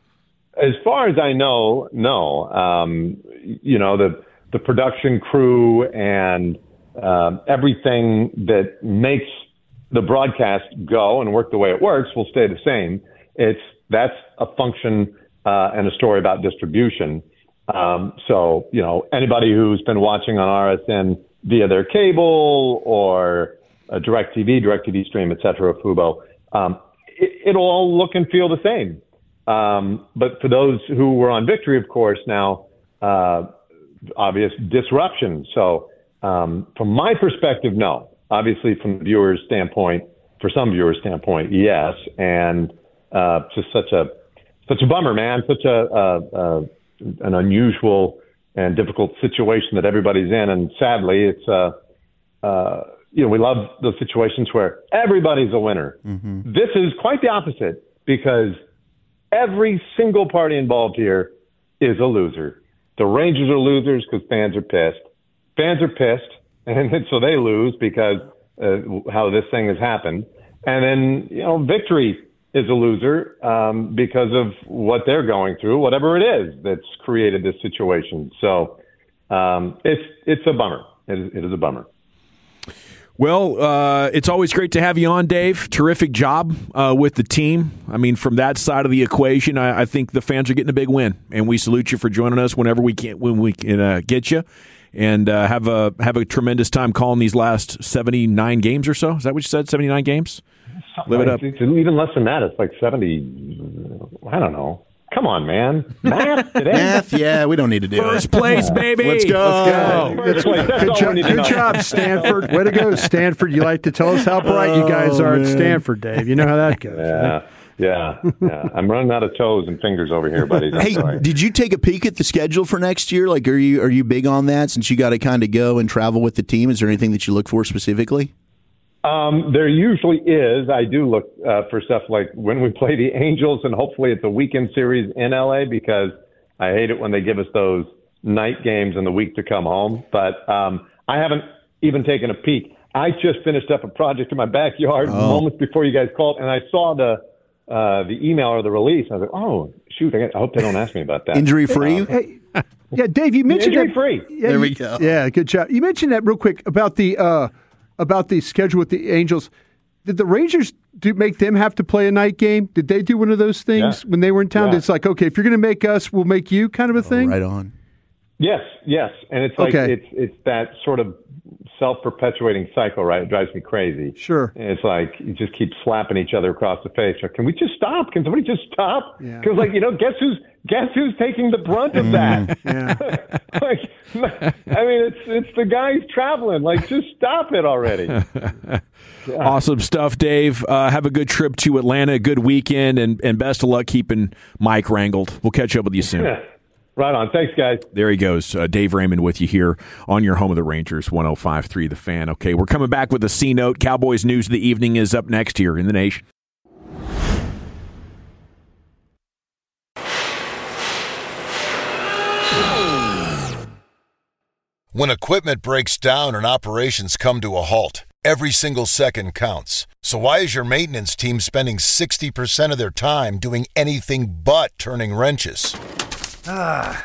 As far as I know, no. Um, you know, the the production crew and uh, everything that makes the broadcast go and work the way it works will stay the same. It's that's a function. Uh, and a story about distribution. Um, so, you know, anybody who's been watching on R S N via their cable or a DirecTV, DirecTV Stream, et cetera, Fubo, um, it, it'll all look and feel the same. Um, but for those who were on Victory, of course, now, uh, obvious disruption. So um, from my perspective, no. Obviously, from the viewer's standpoint, for some viewers' standpoint, yes. And uh, just such a Such a bummer, man. Such a uh, uh, an unusual and difficult situation that everybody's in, and sadly, it's uh, uh, you know we love those situations where everybody's a winner. Mm-hmm. This is quite the opposite because every single party involved here is a loser. The Rangers are losers because fans are pissed. Fans are pissed, and so they lose because uh, how this thing has happened, and then you know Victory is a loser um, because of what they're going through, whatever it is that's created this situation. So um, it's it's a bummer. It is, it is a bummer. Well, uh, it's always great to have you on, Dave. Terrific job uh, with the team. I mean, from that side of the equation, I, I think the fans are getting a big win, and we salute you for joining us whenever we can when we can uh, get you, and uh, have a have a tremendous time calling these last seventy-nine games or so. Is that what you said? seventy-nine games? Live it up. It's even less than that. It's like seventy. I don't know. Come on, man. Math today? Math, yeah, we don't need to do First it. place, baby. Let's go. Let's go. Good, job, good job, Stanford. Way to go, Stanford. You like to tell us how bright you guys Oh, are man. at Stanford, Dave. You know how that goes. Yeah, yeah, yeah. I'm running out of toes and fingers over here, buddy. Hey, did you take a peek at the schedule for next year? Like, are you are you big on that since you got to kind of go and travel with the team? Is there anything that you look for specifically? Um, there usually is. I do look uh, for stuff like when we play the Angels, and hopefully it's a weekend series in L A, because I hate it when they give us those night games in the week to come home. But um, I haven't even taken a peek. I just finished up a project in my backyard Oh. moments before you guys called, and I saw the uh, the email or the release. I was like, oh, shoot, I hope they don't ask me about that. Injury free? Uh, Hey, yeah, Dave, you mentioned Injury that. free. Yeah, There we you- go. Yeah, good job. You mentioned that real quick about the uh, about the schedule with the Angels. Did the Rangers do make them have to play a night game? Did they do one of those things Yeah. when they were in town? Yeah. It's like, okay, if you're going to make us, we'll make you, kind of a thing. Right on. Yes, yes, and it's like Okay. it's it's that sort of self-perpetuating cycle, right? It drives me crazy. Sure. And it's like you just keep slapping each other across the face. Like, can we just stop? Can somebody just stop? Yeah. Because, like, you know, guess who's guess who's taking the brunt of that? Yeah. like, I mean, it's it's the guys traveling. Like, just stop it already. Awesome stuff, Dave. Uh, have a good trip to Atlanta, a good weekend, and, and best of luck keeping Mike wrangled. We'll catch up with you soon. Right on. Thanks, guys. There he goes. Uh, Dave Raymond with you here on your home of the Rangers, one oh five point three The Fan. Okay, we're coming back with a C-Note. Cowboys News of the Evening is up next here in the nation. When equipment breaks down and operations come to a halt, every single second counts. So why is your maintenance team spending sixty percent of their time doing anything but turning wrenches? Ah.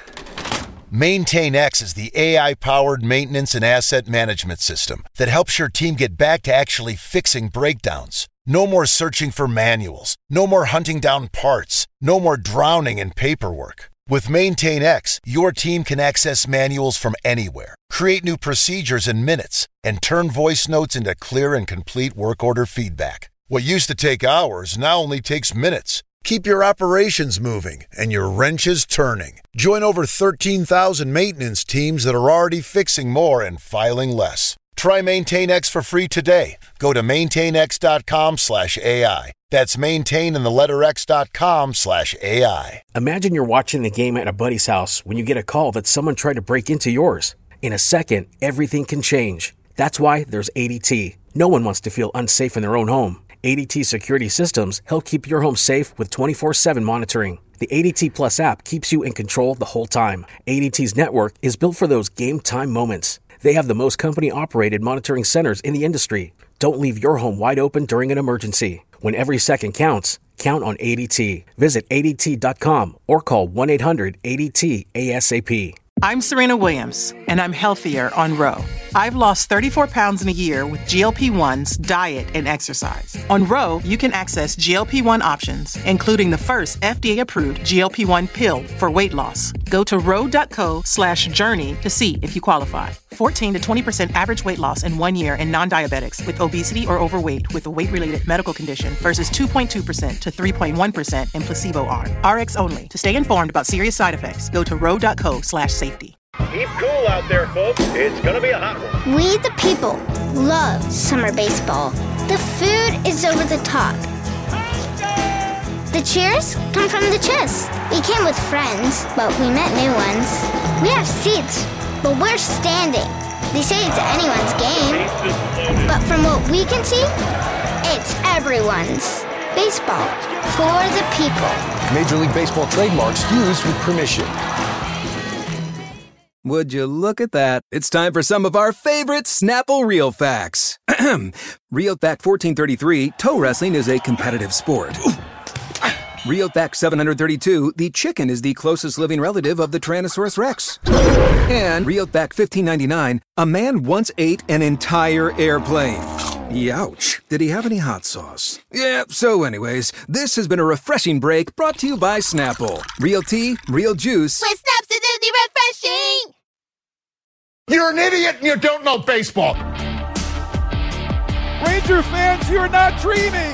MaintainX is the A I-powered maintenance and asset management system that helps your team get back to actually fixing breakdowns. No more searching for manuals. No more hunting down parts. No more drowning in paperwork. With MaintainX, your team can access manuals from anywhere, create new procedures in minutes, and turn voice notes into clear and complete work order feedback. What used to take hours now only takes minutes. Keep your operations moving and your wrenches turning. Join over thirteen thousand maintenance teams that are already fixing more and filing less. Try MaintainX for free today. Go to maintainx.com slash AI. That's maintain in the letter x.com slash AI. Imagine you're watching the game at a buddy's house when you get a call that someone tried to break into yours. In a second, everything can change. That's why there's A D T. No one wants to feel unsafe in their own home. A D T security systems help keep your home safe with twenty-four seven monitoring. The A D T Plus app keeps you in control the whole time. A D T's network is built for those game time moments. They have the most company-operated monitoring centers in the industry. Don't leave your home wide open during an emergency. When every second counts, count on A D T. Visit A D T dot com or call one eight hundred A D T A S A P. I'm Serena Williams, and I'm healthier on Ro. I've lost thirty-four pounds in a year with G L P ones, diet, and exercise. On Ro, you can access G L P one options, including the first F D A-approved G L P one pill for weight loss. Go to ro.co slash journey to see if you qualify. fourteen to twenty percent average weight loss in one year in non-diabetics with obesity or overweight with a weight-related medical condition versus two point two percent to three point one percent in placebo arm. R X only. To stay informed about serious side effects, go to ro.co slash safety. Keep cool out there, folks. It's going to be a hot one. We, the people, love summer baseball. The food is over the top. The cheers come from the chest. We came with friends, but we met new ones. We have seats, but we're standing. They say it's anyone's game, but from what we can see, it's everyone's. Baseball for the people. Major League Baseball trademarks used with permission. Would you look at that? It's time for some of our favorite Snapple Real Facts. Real Fact fourteen thirty-three, toe wrestling is a competitive sport. Realback seven thirty-two, the chicken is the closest living relative of the Tyrannosaurus rex. And Realback fifteen ninety-nine, a man once ate an entire airplane. Youch. Did he have any hot sauce? Yeah, so anyways, this has been a refreshing break brought to you by Snapple. Real tea, real juice. With Snaps, it's refreshing! You're an idiot and you don't know baseball. Ranger fans, you're not dreaming.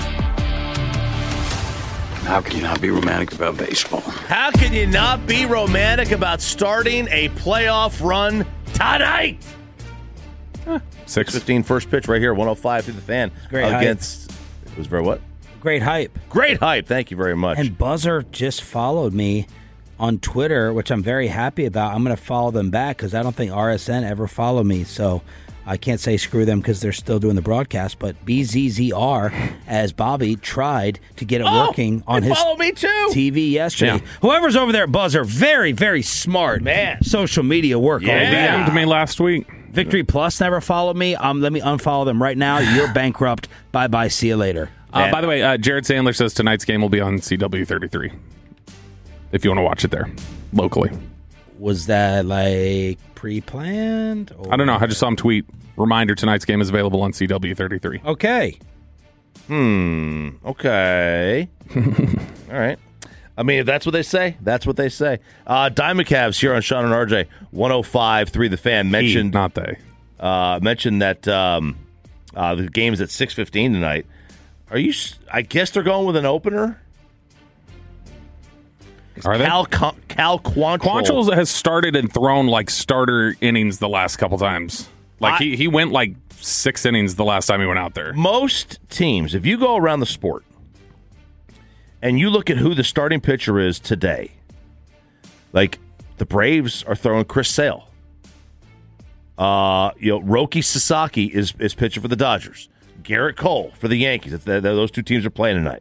How can you not be romantic about baseball? How can you not be romantic about starting a playoff run tonight? Huh. six fifteen first pitch right here, one oh five through the fan. Great against, hype. It was very what? Great hype. Great hype. Thank you very much. And Buzzer just followed me on Twitter, which I'm very happy about. I'm going to follow them back because I don't think R S N ever followed me. So I can't say screw them because they're still doing the broadcast. But B Z Z R, as Bobby tried to get it oh, working on his follow me too. T V yesterday. Yeah. Whoever's over there at Buzzer, very, very smart. Man. Social media work. Yeah. All They D M'd me last week. Victory Plus never followed me. Um, let me unfollow them right now. You're bankrupt. Bye-bye. See you later. Uh, by the way, uh, Jared Sandler says tonight's game will be on C W thirty-three. If you want to watch it there, locally. Was that like pre-planned? Or? I don't know. I just saw him tweet. Reminder, tonight's game is available on C W thirty-three. Okay. Hmm. Okay. All right. I mean, if that's what they say, that's what they say. Uh, Diamond Cavs here on Sean and R J, one oh five three The Fan. Mentioned, he, not they. Uh, mentioned that um, uh, the game is at six fifteen tonight. Are you? I guess they're going with an opener. Are Cal, they? Cal, Cal Quantrill. Quantrill has started and thrown like starter innings the last couple times. Like I, he, he went like six innings the last time he went out there. Most teams, if you go around the sport and you look at who the starting pitcher is today, like the Braves are throwing Chris Sale. Uh, you know, Roki Sasaki is is pitching for the Dodgers. Garrett Cole for the Yankees. It's, those two teams are playing tonight.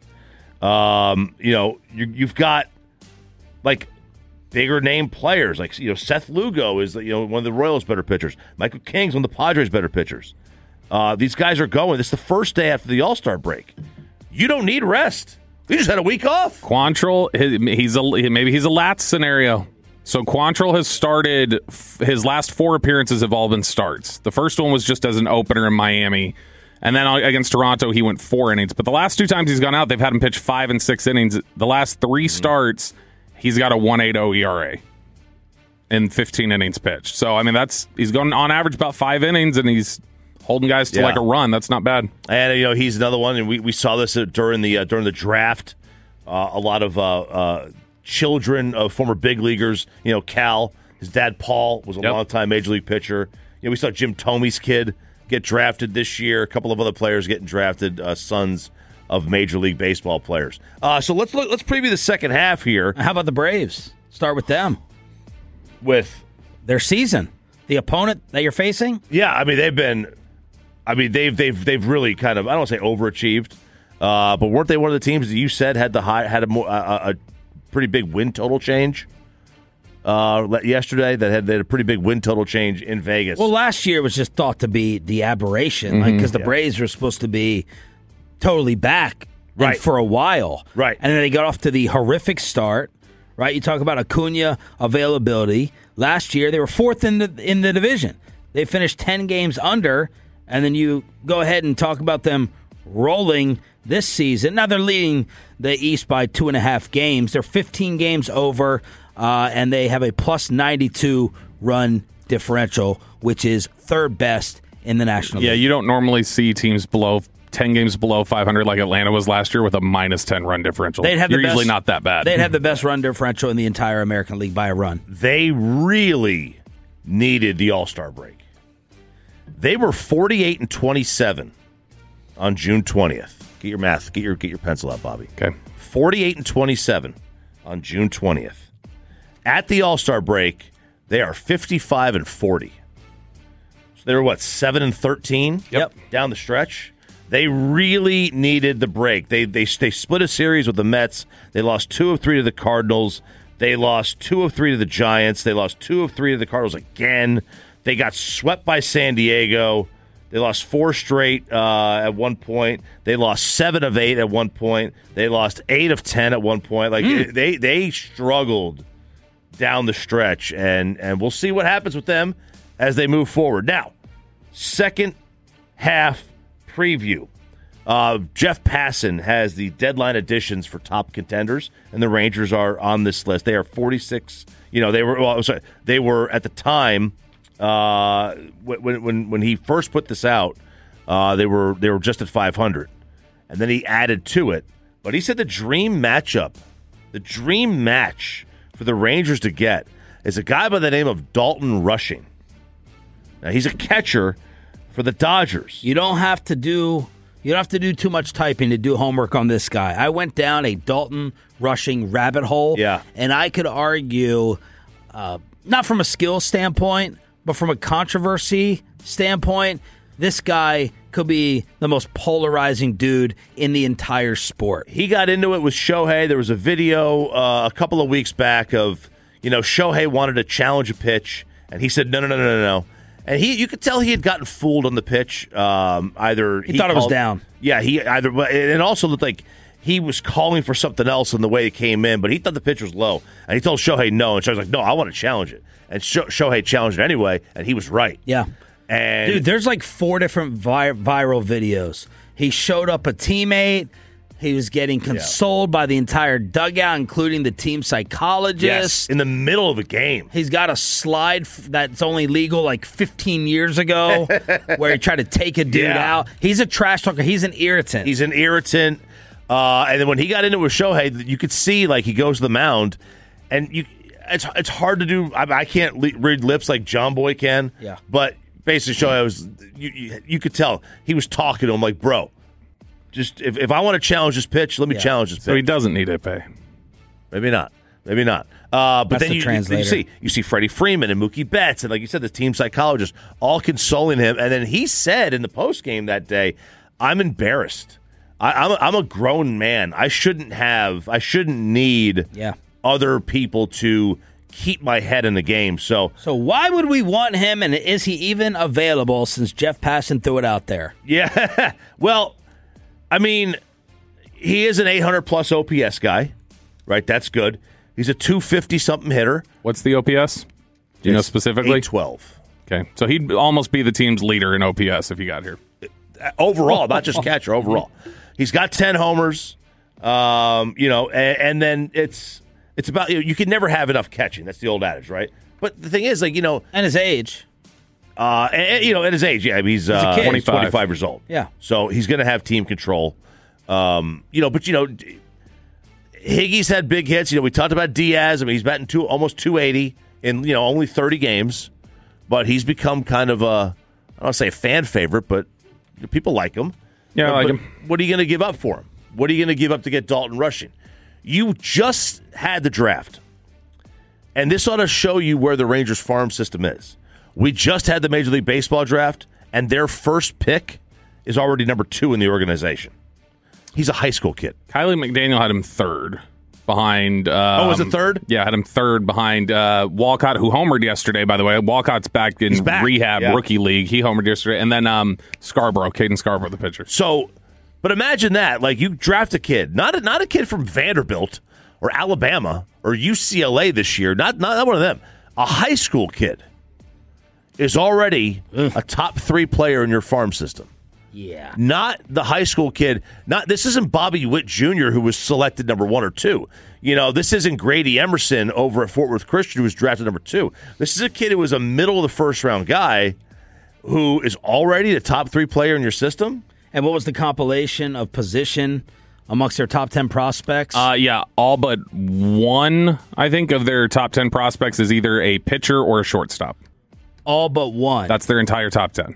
Um, you know, you, you've got like bigger name players, like you know Seth Lugo is you know one of the Royals' better pitchers. Michael King's one of the Padres' better pitchers. Uh, these guys are going. This is the first day after the All-Star break. You don't need rest. We just had a week off. Quantrill, he's a maybe he's a Lats scenario. So Quantrill has started. His last four appearances have all been starts. The first one was just as an opener in Miami. And then against Toronto, he went four innings. But the last two times he's gone out, they've had him pitch five and six innings. The last three starts, he's got a one point eight oh E R A in fifteen innings pitched. So, I mean, that's he's going on average about five innings, and he's holding guys to yeah. like a run. That's not bad. And, you know, he's another one, and we, we saw this during the uh, during the draft. Uh, a lot of uh, uh, children of former big leaguers. You know, Cal, his dad Paul was a yep. long-time Major League pitcher. You know, we saw Jim Thomey's kid get drafted this year. A couple of other players getting drafted, uh, sons of Major League Baseball players. Uh, so let's look. Let's preview the second half here. How about the Braves? Start with them. With their season, the opponent that you're facing. Yeah, I mean they've been. I mean they've they've they've really kind of I don't want to say overachieved, uh, but weren't they one of the teams that you said had the high had a more a, a pretty big win total change? Uh, yesterday, that had, they had a pretty big win total change in Vegas. Well, last year was just thought to be the aberration, Mm-hmm. like because the yeah. Braves were supposed to be totally back right. for a while, right? And then they got off to the horrific start, right? You talk about Acuna availability. Last year, they were fourth in the in the division. They finished ten games under, and then you go ahead and talk about them rolling this season. Now they're leading the East by two and a half games. They're fifteen games over. Uh, and they have a plus ninety-two run differential, which is third best in the National Yeah, League. you don't normally see teams below ten games below five hundred like Atlanta was last year with a minus ten run differential. They'd have You're the best, usually not that bad. They'd have the best run differential in the entire American League by a run. They really needed the All-Star break. They were forty-eight and twenty-seven on June twentieth. Get your math, get your get your pencil out, Bobby. Okay. forty-eight and twenty-seven on June twentieth. At the All-Star break, they are fifty-five and forty. So they were, what, seven and thirteen yep. down the stretch? They really needed the break. They, they they split a series with the Mets. They lost two of three to the Cardinals. They lost two of three to the Giants. They lost two of three to the Cardinals again. They got swept by San Diego. They lost four straight uh, at one point. They lost seven of eight at one point. They lost eight of ten at one point. Like mm. they they struggled down the stretch, and and we'll see what happens with them as they move forward. Now, second half preview. Uh, Jeff Passan has the deadline additions for top contenders, and the Rangers are on this list. They are forty-six. You know, they were well, sorry, they were at the time. Uh, when when when he first put this out, uh, they were they were just at five hundred, and then he added to it. But he said the dream matchup, the dream match for the Rangers to get is a guy by the name of Dalton Rushing. Now he's a catcher for the Dodgers. You don't have to do you don't have to do too much typing to do homework on this guy. I went down a Dalton Rushing rabbit hole, yeah, and I could argue, uh, not from a skill standpoint, but from a controversy standpoint, this guy could be the most polarizing dude in the entire sport. He got into it with Shohei. There was a video uh, a couple of weeks back of, you know, Shohei wanted to challenge a pitch, and he said, no, no, no, no, no, no. And he, you could tell he had gotten fooled on the pitch. Um, either he, he thought called, it was down. Yeah, he either, and it also looked like he was calling for something else in the way it came in, but he thought the pitch was low. And he told Shohei no, and Shohei's like, no, I want to challenge it. And Shohei challenged it anyway, and he was right. Yeah. And dude, there's like four different vi- viral videos. He showed up a teammate. He was getting consoled yeah. by the entire dugout, including the team psychologist. Yes, in the middle of a game. He's got a slide f- that's only legal like fifteen years ago where he tried to take a dude yeah. out. He's a trash talker. He's an irritant. He's an irritant. Uh, and then when he got into it with Shohei, you could see like he goes to the mound, and you it's it's hard to do. I, I can't le- read lips like John Boy can. Yeah. But basically, Shohei was you, you, you could tell he was talking to him like, bro, just if, if I want to challenge this pitch, let me yeah. challenge this pitch. So he doesn't need it, pay. Maybe not. Maybe not. Uh, but That's the then you, you see you see Freddie Freeman and Mookie Betts, and like you said, the team psychologist all consoling him. And then he said in the post game that day, "I'm embarrassed. I, I'm a, I'm a grown man. I shouldn't have. I shouldn't need yeah. other people to keep my head in the game." So, so why would we want him? And is he even available since Jeff Passan threw it out there? Yeah. Well, I mean, he is an eight hundred plus O P S guy, right? That's good. He's a two fifty something hitter. What's the O P S? Do you it's know specifically? eight twelve. Okay, so he'd almost be the team's leader in O P S if he got here. Overall, not just catcher. Overall, he's got ten homers. Um, you know, and, and then it's it's about you know, you can never have enough catching. That's the old adage, right? But the thing is, like you know, and his age. Uh, and, and, you know, at his age, yeah, he's, he's uh, twenty-five. twenty-five years old. Yeah, so he's going to have team control. Um, you know, but you know, Higgy's had big hits. You know, we talked about Diaz. I mean, he's batting two almost two eighty in you know only thirty games, but he's become kind of a I don't want to say a fan favorite, but people like him. Yeah, but, I like but him. What are you going to give up for him? What are you going to give up to get Dalton Rushing? You just had the draft, and this ought to show you where the Rangers farm system is. We just had the Major League Baseball draft, and their first pick is already number two in the organization. He's a high school kid. Kylie McDaniel had him third behind. Um, oh, was it third? Yeah, had him third behind uh, Walcott, who homered yesterday, by the way. Walcott's back in back. rehab yeah. rookie league. He homered yesterday. And then um, Scarborough, Caden Scarborough, the pitcher. So, but imagine that. Like, you draft a kid, not a, not a kid from Vanderbilt or Alabama or U C L A this year, not, not, not one of them. A high school kid is already Ugh. a top three player in your farm system. Yeah. Not the high school kid. Not this isn't Bobby Witt Junior who was selected number one or two. You know, this isn't Grady Emerson over at Fort Worth Christian who was drafted number two. This is a kid who was a middle of the first round guy who is already the top three player in your system. And what was the compilation of position amongst their top ten prospects? Uh, yeah, all but one, I think, of their top ten prospects is either a pitcher or a shortstop. All but one. That's their entire top ten.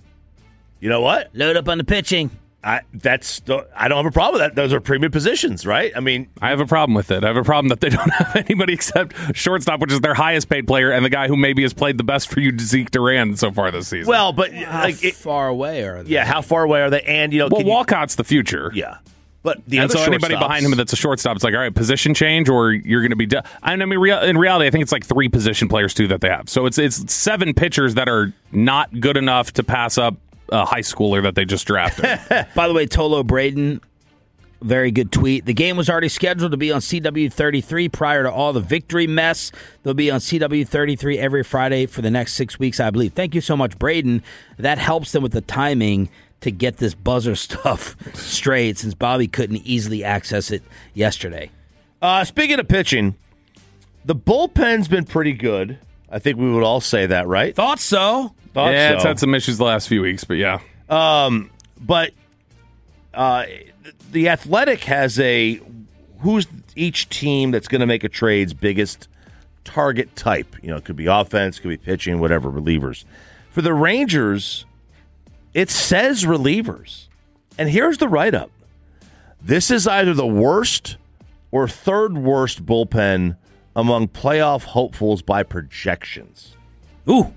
You know what? Load up on the pitching. I that's I don't have a problem with that. Those are premium positions, right? I mean, I have a problem with it. I have a problem that they don't have anybody except shortstop, which is their highest paid player, and the guy who maybe has played the best for you, Zeke Duran, so far this season. Well, but well, how like, it, far away are they? Yeah, how far away are they? And you know, well, you, Walcott's the future. Yeah, but the and other so anybody behind him that's a shortstop, it's like, all right, position change, or you're going to be. De- I mean, real, in reality, I think it's like three position players too that they have. So it's it's seven pitchers that are not good enough to pass up a high schooler that they just drafted. By the way, Tolo Braden, very good tweet. The game was already scheduled to be on C W thirty-three prior to all the victory mess. They'll be on C W thirty-three every Friday for the next six weeks, I believe. Thank you so much, Braden. That helps them with the timing to get this buzzer stuff straight since Bobby couldn't easily access it yesterday. Uh, speaking of pitching, the bullpen's been pretty good. I think we would all say that, right? Thought so. Thought yeah, so. it's had some issues the last few weeks, but yeah. Um, but uh, the Athletic has a who's each team that's going to make a trade's biggest target type. You know, it could be offense, could be pitching, whatever, relievers. For the Rangers, it says relievers. And here's the write-up. This is either the worst or third worst bullpen among playoff hopefuls by projections. Ooh.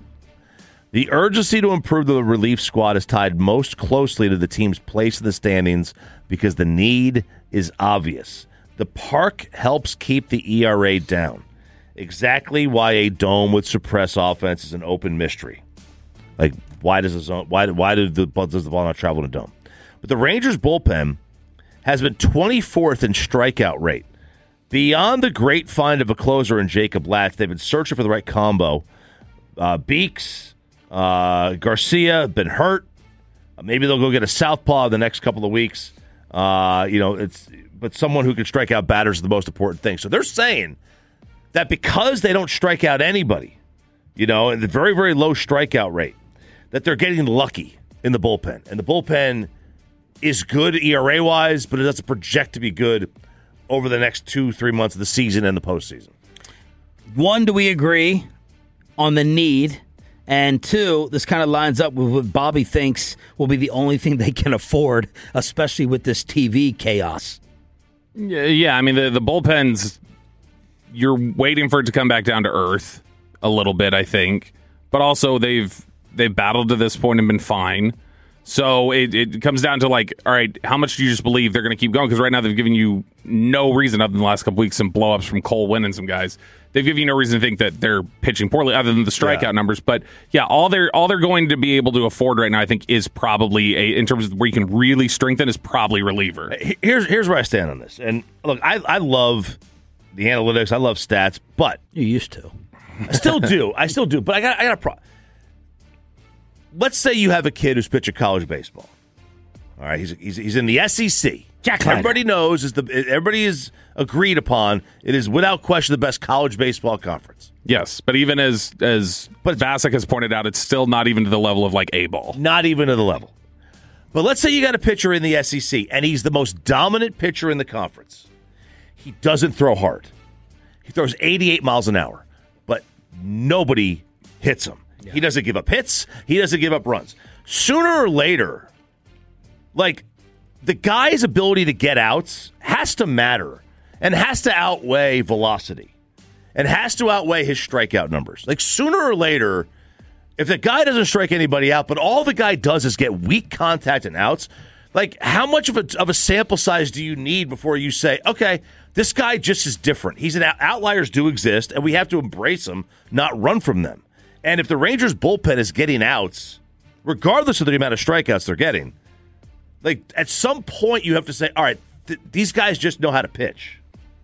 The urgency to improve the relief squad is tied most closely to the team's place in the standings because the need is obvious. The park helps keep the E R A down. Exactly why a dome would suppress offense is an open mystery. Like, why does the zone, why why did the does the ball not travel in a dome? But the Rangers bullpen has been twenty-fourth in strikeout rate. Beyond the great find of a closer in Jacob Latz, they've been searching for the right combo. Uh, Beeks. Uh, Garcia been hurt. Uh, maybe they'll go get a southpaw the next couple of weeks. Uh, you know, it's but someone who can strike out batters is the most important thing. So they're saying that because they don't strike out anybody, you know, and the very very low strikeout rate, that they're getting lucky in the bullpen, and the bullpen is good E R A wise, but it doesn't project to be good over the next two three months of the season and the postseason. One, do we agree on the need? And two, this kind of lines up with what Bobby thinks will be the only thing they can afford, especially with this T V chaos. Yeah, yeah I mean, the, the bullpens, you're waiting for it to come back down to earth a little bit, I think. But also, they've they've battled to this point and been fine. So it, it comes down to, like, all right, how much do you just believe they're going to keep going? Because right now they've given you no reason, other than the last couple weeks, some blow-ups from Cole Winn and some guys. They've given you no reason to think that they're pitching poorly, other than the strikeout yeah. numbers. But yeah, all they're all they're going to be able to afford right now, I think, is probably a in terms of where you can really strengthen is probably reliever. Here's here's where I stand on this. And look, I I love the analytics, I love stats, but you used to, I still do, I still do. But I got I got a problem. Let's say you have a kid who's pitching college baseball. All right, he's he's he's in the S E C. Jack Leiter. Everybody knows is the everybody is agreed upon. It is without question the best college baseball conference. Yes, but even as as but Vasek has pointed out, it's still not even to the level of like A-ball. Not even to the level. But let's say you got a pitcher in the S E C, and he's the most dominant pitcher in the conference. He doesn't throw hard. He throws eighty-eight miles an hour, but nobody hits him. Yeah. He doesn't give up hits. He doesn't give up runs. Sooner or later, like, the guy's ability to get outs has to matter and has to outweigh velocity and has to outweigh his strikeout numbers. Like, sooner or later, if the guy doesn't strike anybody out, but all the guy does is get weak contact and outs, like, how much of a, of a sample size do you need before you say, okay, this guy just is different? He's an out- outliers do exist, and we have to embrace them, not run from them. And if the Rangers bullpen is getting outs, regardless of the amount of strikeouts they're getting, like, at some point you have to say, all right, th- these guys just know how to pitch.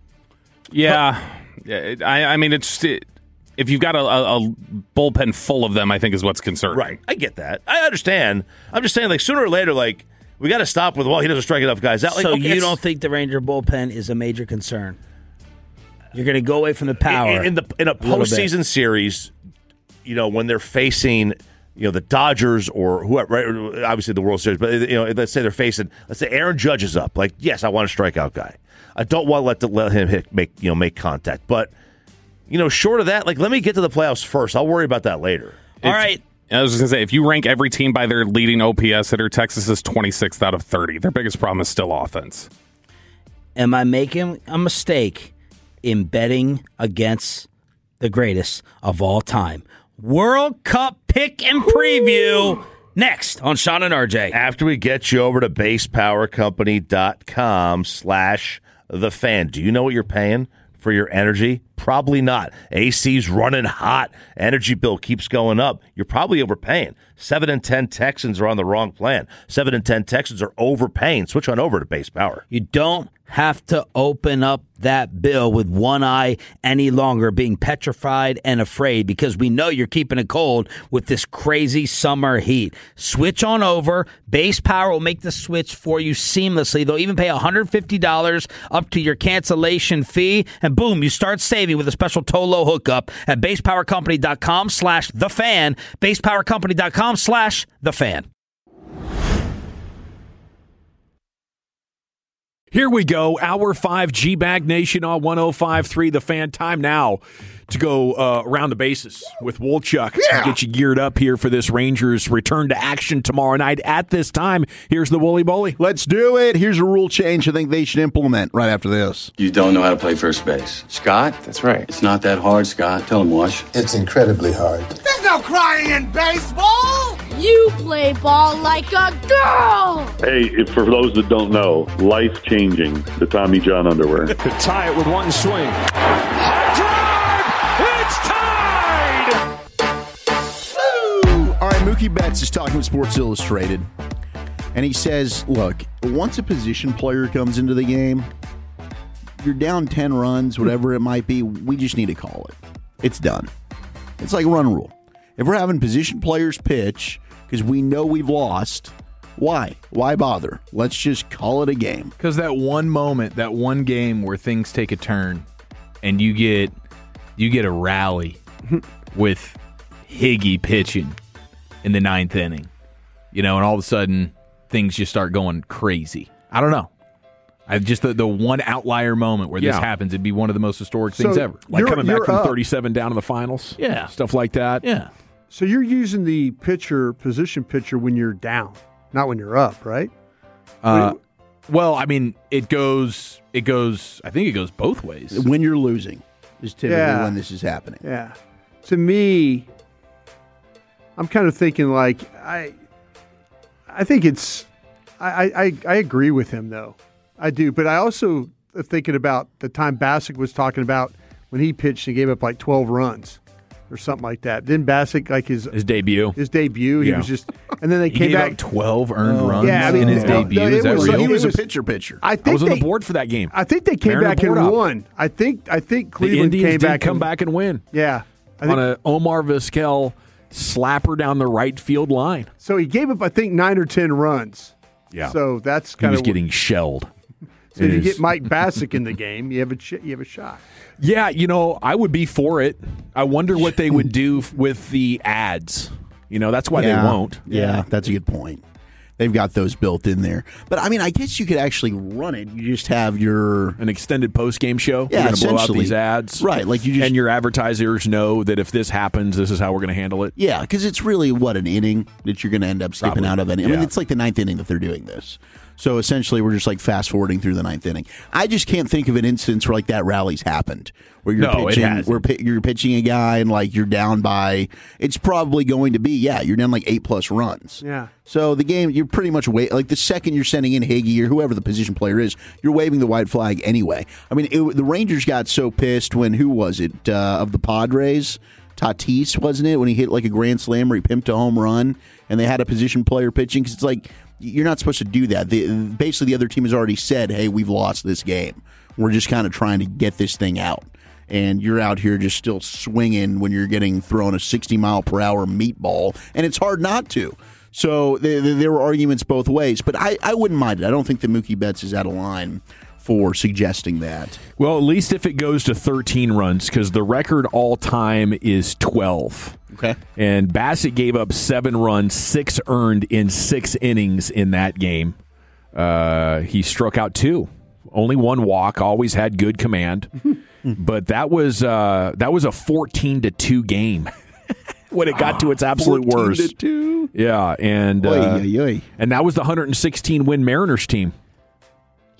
Yeah. But, yeah I, I mean, it's it, if you've got a, a, a bullpen full of them, I think is what's concerning. Right. I get that. I understand. I'm just saying, like, sooner or later, like, we got to stop with, well, he doesn't strike enough guys out. Like, so okay, you don't think the Ranger bullpen is a major concern? You're going to go away from the power. In, in, the, in a postseason series, you know, when they're facing – you know, the Dodgers or whoever, right? Obviously the World Series, but, you know, let's say they're facing, let's say Aaron Judge is up. Like, yes, I want a strikeout guy. I don't want to let the, let him hit, make, you know, make contact. But, you know, short of that, like, let me get to the playoffs first. I'll worry about that later. All if, right. I was just going to say, if you rank every team by their leading O P S hitter, Texas is twenty-sixth out of thirty. Their biggest problem is still offense. Am I making a mistake in betting against the greatest of all time? World Cup pick and preview Ooh. Next on Sean and R J. After we get you over to base power company dot com slash the fan. Do you know what you're paying for your energy? Probably not. A C's running hot. Energy bill keeps going up. You're probably overpaying. seven in ten Texans are on the wrong plan. seven in ten Texans are overpaying. Switch on over to Base Power. You don't have to open up that bill with one eye any longer, being petrified and afraid, because we know you're keeping it cold with this crazy summer heat. Switch on over. Base Power will make the switch for you seamlessly. They'll even pay one hundred fifty dollars up to your cancellation fee, and boom, you start saving with a special Tolo hookup at basepowercompany.com slash the fan. basepowercompany.com slash the fan. Here we go. Hour five, G-Bag Nation on one oh five point three The Fan. Time now to go uh, around the bases with Wolchuk. Yeah. Get you geared up here for this Rangers return to action tomorrow night at this time. Here's the Wooly Bully. Let's do it. Here's a rule change I think they should implement right after this. You don't know how to play first base. Scott? That's right. It's not that hard, Scott. Tell him, Wash. It's incredibly hard. There's no crying in baseball. You play ball like a girl. Hey, if, for those that don't know, life-changing, the Tommy John underwear. Could tie it with one swing. High drive! It's tied! Woo! All right, Mookie Betts is talking with Sports Illustrated, and he says, look, once a position player comes into the game, you're down ten runs, whatever it might be, we just need to call it. It's done. It's like run rule. If we're having position players pitch because we know we've lost, why? Why bother? Let's just call it a game. Because that one moment, that one game where things take a turn and you get you get a rally with Higgy pitching in the ninth inning, you know, and all of a sudden things just start going crazy. I don't know. I just the, the one outlier moment where this Yeah. happens, it'd be one of the most historic things So ever. Like You're- coming back you're from up. thirty-seven down in the finals. Yeah. Stuff like that. Yeah. So you're using the pitcher, position pitcher, when you're down, not when you're up, right? Uh, well, I mean, it goes, it goes, I think it goes both ways. When you're losing is typically Yeah. when this is happening. Yeah. To me, I'm kind of thinking like I, I think it's, I, I, I agree with him though, I do, but I also am thinking about the time Bassick was talking about when he pitched and gave up like twelve runs or something like that. Didn't Bassick like his His debut. his debut? He Yeah. was just, and then they He came gave back up twelve earned runs Yeah, I mean, in his no, debut. no, Is it that was- real? He was a was- pitcher pitcher. I I think was on they, the board for that game. I think they came Tearing the back and board up. won. I think I think The Cleveland Indians came did back come and, back and win Yeah. I think, on a Omar Vizquel slapper down the right field line. so he gave up, I think, nine or ten runs. Yeah. So that's He kind was of getting shelled. So if It you is- get Mike Bassick in the game, you have a ch- you have a shot. Yeah, you know, I would be for it. I wonder what they would do f- with the ads. You know, that's why Yeah. they won't. Yeah, that's a good point. They've got those built in there. But, I mean, I guess you could actually run it. You just have your... An extended post-game show. Yeah, We're going to blow out essentially. these ads. Right, like you just... And your advertisers know that if this happens, this is how we're going to handle it. Yeah, because it's really, what, an inning that you're going to end up skipping Probably. out of. Any, I mean, Yeah. it's like the ninth inning that they're doing this. So essentially, we're just like fast forwarding through the ninth inning. I just can't think of an instance where like that rally's happened, where you're No, it pitching, hasn't. where pi- you're pitching a guy and like you're down by. It's probably going to be yeah, you're down like eight plus runs. Yeah. So the game, you're pretty much wait like the second you're sending in Higgy or whoever the position player is, you're waving the white flag anyway. I mean, it, the Rangers got so pissed when who was it uh, of the Padres? Tatis, wasn't it, when he hit like a grand slam or he pimped a home run and they had a position player pitching? Because it's like you're not supposed to do that. The, basically, the other team has already said, hey, we've lost this game. We're just kind of trying to get this thing out. And you're out here just still swinging when you're getting thrown a sixty mile per hour meatball, and it's hard not to. So there, there were arguments both ways, but I, I wouldn't mind it. I don't think that Mookie Betts is out of line for suggesting that. Well, at least if it goes to thirteen runs, because the record all-time is twelve. Okay. And Bassitt gave up seven runs, six earned in six innings in that game. Uh, he struck out two. Only one walk, always had good command. But that was uh, that was a fourteen to two game when it got to its absolute worst. fourteen to two Yeah, and uh, Oy, oy, oy. and that was the one hundred sixteen win Mariners team.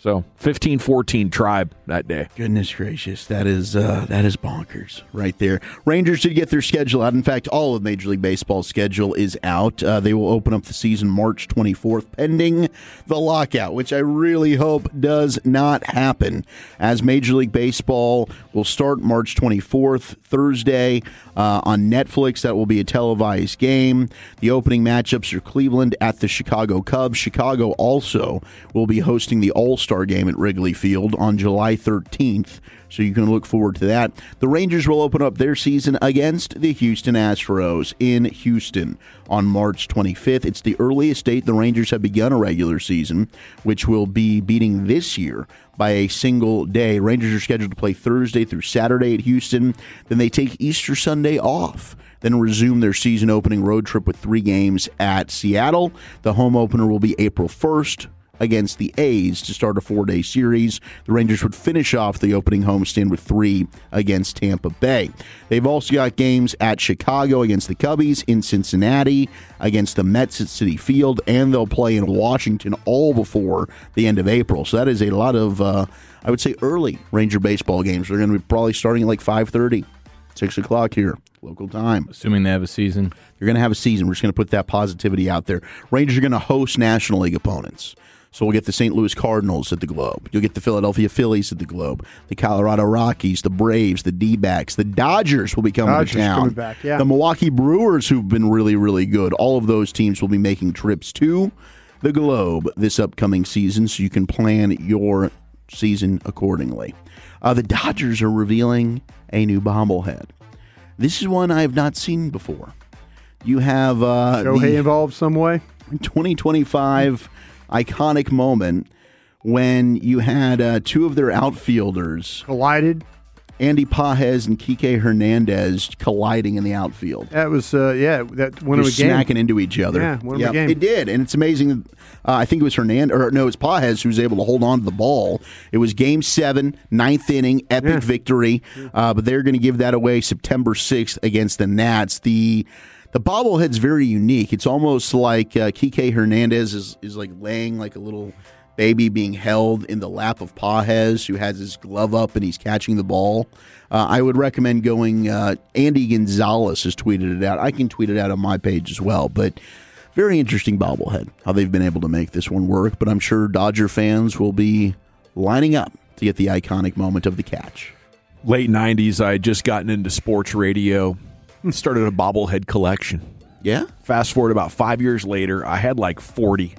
So fifteen fourteen Tribe that day. Goodness gracious, that is uh, that is bonkers right there. Rangers did get their schedule out. In fact, all of Major League Baseball's schedule is out. Uh, they will open up the season March twenty-fourth, pending the lockout, which I really hope does not happen, as Major League Baseball will start March twenty-fourth, Thursday, uh, on Netflix. That will be a televised game. The opening matchups are Cleveland at the Chicago Cubs. Chicago also will be hosting the All-Star game at Wrigley Field on July thirteenth, so you can look forward to that. The Rangers will open up their season against the Houston Astros in Houston on March twenty-fifth. It's the earliest date the Rangers have begun a regular season, which will be beating this year by a single day. Rangers are scheduled to play Thursday through Saturday at Houston. Then they take Easter Sunday off, then resume their season opening road trip with three games at Seattle. The home opener will be April first against the A's to start a four-day series. The Rangers would finish off the opening homestand with three against Tampa Bay. They've also got games at Chicago against the Cubbies, in Cincinnati against the Mets at Citi Field, and they'll play in Washington all before the end of April. So that is a lot of, uh, I would say, early Ranger baseball games. They're going to be probably starting at like five thirty, six o'clock here, local time. Assuming they have a season. They're going to have a season. We're just going to put that positivity out there. Rangers are going to host National League opponents. So we'll get the Saint Louis Cardinals at the Globe. You'll get the Philadelphia Phillies at the Globe, the Colorado Rockies, the Braves, the D-backs. The Dodgers will be coming Dodgers to town. Coming back, yeah. The Milwaukee Brewers, who've been really, really good. All of those teams will be making trips to the Globe this upcoming season, so you can plan your season accordingly. Uh, the Dodgers are revealing a new bobblehead. This is one I have not seen before. You have uh, Shohei the involved some way? twenty twenty-five iconic moment when you had uh, two of their outfielders collided. Andy Pages and Kike Hernandez colliding in the outfield. That was, uh, yeah, that one of a game. Smacking into each other. Yeah, one of yep, a game. It did, and it's amazing. Uh, I think it was Hernandez, or no, it's Pages who was able to hold on to the ball. It was Game Seven, ninth inning, epic Yeah. victory. Uh, but they're going to give that away September sixth against the Nats. The The bobblehead's very unique. It's almost like uh, Kike Hernandez is, is like laying like a little baby being held in the lap of Pages, who has his glove up and he's catching the ball. Uh, I would recommend going, uh, Andy Gonzalez has tweeted it out. I can tweet it out on my page as well, but very interesting bobblehead, how they've been able to make this one work. But I'm sure Dodger fans will be lining up to get the iconic moment of the catch. Late nineties, I had just gotten into sports radio. Started a bobblehead collection. Yeah? Fast forward about five years later, I had like forty.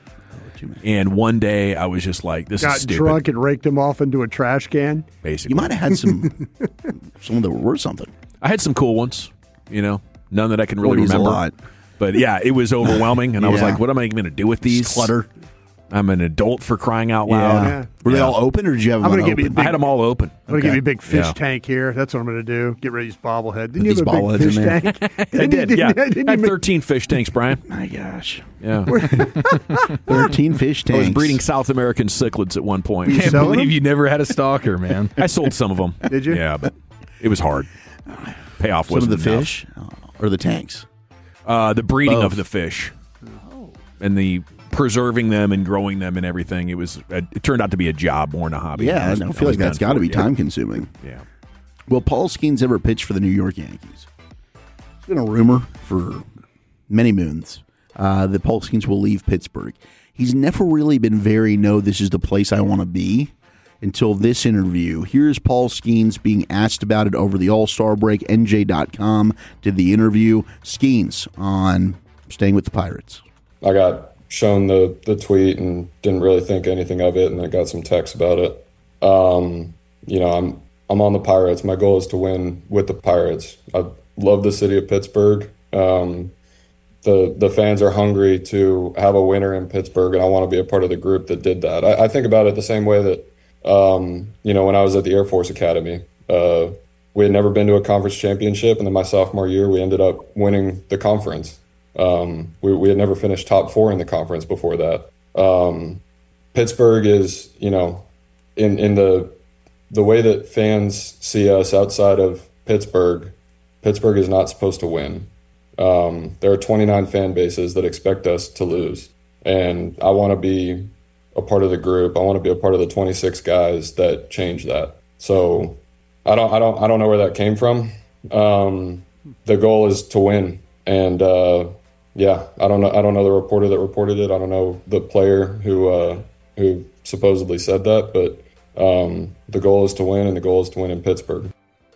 And one day I was just like, this Got is stupid. drunk and raked them off into a trash can. Basically. You might have had some some that were worth something. I had some cool ones, you know, none that I can really forty's a remember. lot. But yeah, it was overwhelming. And I was Yeah. like, what am I going to do with these? It's clutter. I'm an adult for crying out loud. Yeah. Yeah. Were they all open, or did you have them I'm gonna unopened? give you a big- I had them all open. I'm going to give you a big fish Yeah. tank here. That's what I'm going to do. Get rid of these bobblehead. Didn't Put you these have a big bobbleheads fish in there. tank? I Didn't did, you- yeah. didn't I had you make- thirteen fish tanks, Brian. My gosh. Yeah. thirteen fish I was tanks. breeding South American cichlids at one point. I can't believe you never had a stalker, man. I sold some of them. Did you? Yeah, but it was hard. Payoff Some of wasn't the enough. fish oh, or the tanks? Uh, the breeding Both. of the fish. And the preserving them and growing them and everything. It was. It turned out to be a job more than a hobby. Yeah, I, was, I I feel was like that's done got to for be it, yeah. time consuming. Yeah. Will Paul Skeens ever pitch for the New York Yankees? It's been a rumor for many moons uh, that Paul Skeens will leave Pittsburgh. He's never really been very, no, this is the place I want to be until this interview. Here's Paul Skeens being asked about it over the All-Star break. N J dot com did the interview. Skeens on staying with the Pirates. I got shown the, the tweet and didn't really think anything of it, and I got some texts about it. Um, you know, I'm I'm on the Pirates. My goal is to win with the Pirates. I love the city of Pittsburgh. Um, the the fans are hungry to have a winner in Pittsburgh, and I want to be a part of the group that did that. I, I think about it the same way that, um, you know, when I was at the Air Force Academy, uh, we had never been to a conference championship, and then my sophomore year, we ended up winning the conference. Um, we, we had never finished top four in the conference before that. Um, Pittsburgh is, you know, in, in the the way that fans see us outside of Pittsburgh, Pittsburgh is not supposed to win. Um, there are twenty-nine fan bases that expect us to lose. And I want to be a part of the group. I want to be a part of the twenty-six guys that change that. So I don't I don't I don't know where that came from. Um, the goal is to win, and uh, yeah, I don't know I don't know the reporter that reported it. I don't know the player who uh, who supposedly said that, but um, the goal is to win, and the goal is to win in Pittsburgh.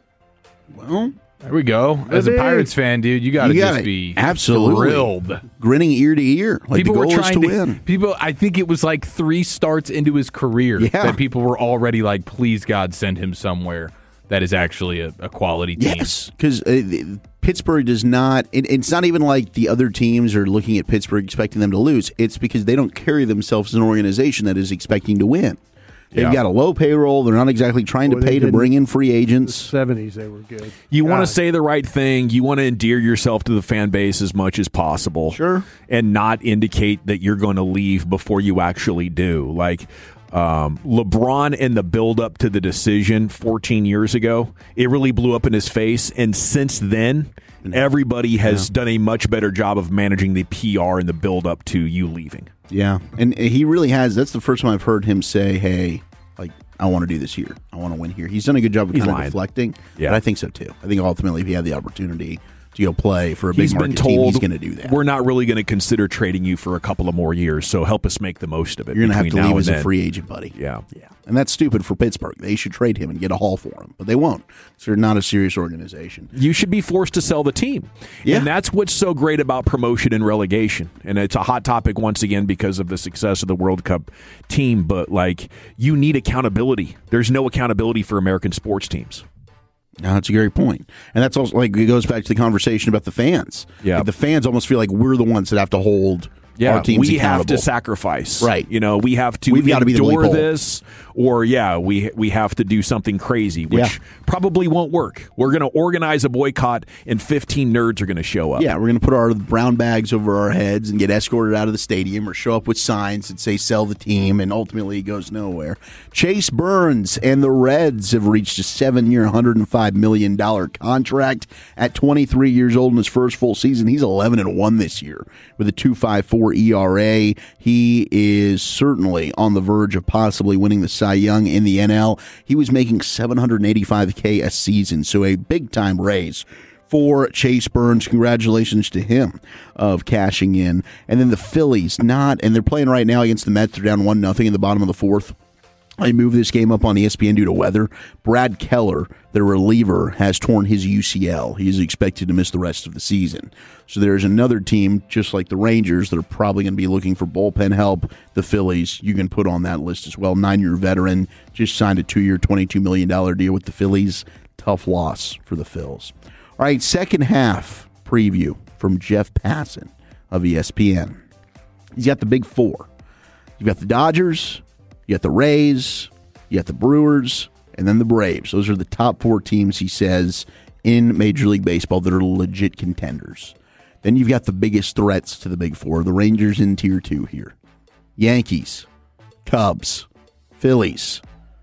Well, there we go. As a Pirates fan, dude, you got to just be absolutely thrilled, grinning ear to ear. Like people the goal were trying is to, to win. People, I think it was like three starts into his career Yeah. that people were already like, "Please, God, send him somewhere that is actually a, a quality team." Yes, because uh, Pittsburgh does not. It, it's not even like the other teams are looking at Pittsburgh expecting them to lose. It's because they don't carry themselves as an organization that is expecting to win. They've Yeah. got a low payroll. They're not exactly trying Boy, to they pay to didn't- bring in free agents. seventies, they were good. You want to God. say the right thing. You want to endear yourself to the fan base as much as possible. Sure. And not indicate that you're going to leave before you actually do. Like um, LeBron and the build-up to the decision fourteen years ago, it really blew up in his face. And since then, everybody has Yeah. done a much better job of managing the P R and the build-up to you leaving. Yeah, and he really has. That's the first time I've heard him say, "Hey, like I want to do this here. I want to win here." He's done a good job of He's kind of lying. deflecting. Yeah. But I think so too. I think ultimately, if he had the opportunity to go play for a big He's been market team, told he's going to do that. we're not really going to consider trading you for a couple of more years, so help us make the most of it. You're going to have between to now leave as and a then. free agent, buddy. Yeah. Yeah. And that's stupid for Pittsburgh. They should trade him and get a haul for him, but they won't. So they're not a serious organization. You should be forced to sell the team. Yeah. And that's what's so great about promotion and relegation. And it's a hot topic once again because of the success of the World Cup team. But, like, you need accountability. There's no accountability for American sports teams. No, that's a great point. And that's also like it goes back to the conversation about the fans. Yeah. Like, the fans almost feel like we're the ones that have to hold Yeah, our teams we accountable. have to sacrifice. Right. You know, we have to We've got to be the endure loophole. this, or yeah, we we have to do something crazy, which Yeah. probably won't work. We're going to organize a boycott, and fifteen nerds are going to show up. Yeah, we're going to put our brown bags over our heads and get escorted out of the stadium or show up with signs that say sell the team, and ultimately it goes nowhere. Chase Burns and the Reds have reached a seven-year, one hundred five million dollars contract at twenty-three years old in his first full season. He's eleven and one this year with a two point five four E R A. He is certainly on the verge of possibly winning the Cy Young in the N L. He was making seven hundred eighty-five thousand dollars a season, so a big-time raise for Chase Burns. Congratulations to him of cashing in. And then the Phillies, not, and they're playing right now against the Mets. They're down one nothing in the bottom of the fourth. I moved this game up on E S P N due to weather. Brad Keller, their reliever, has torn his U C L. He's expected to miss the rest of the season. So there's another team, just like the Rangers, that are probably going to be looking for bullpen help. The Phillies, you can put on that list as well. Nine-year veteran, just signed a two-year, twenty-two million dollars deal with the Phillies. Tough loss for the Phils. All right, second half preview from Jeff Passan of E S P N. He's got the big four. You've got the Dodgers, you got the Rays, you got the Brewers, and then the Braves. Those are the top four teams, he says, in Major League Baseball that are legit contenders. Then you've got the biggest threats to the big four, the Rangers in tier two here. Yankees, Cubs, Phillies,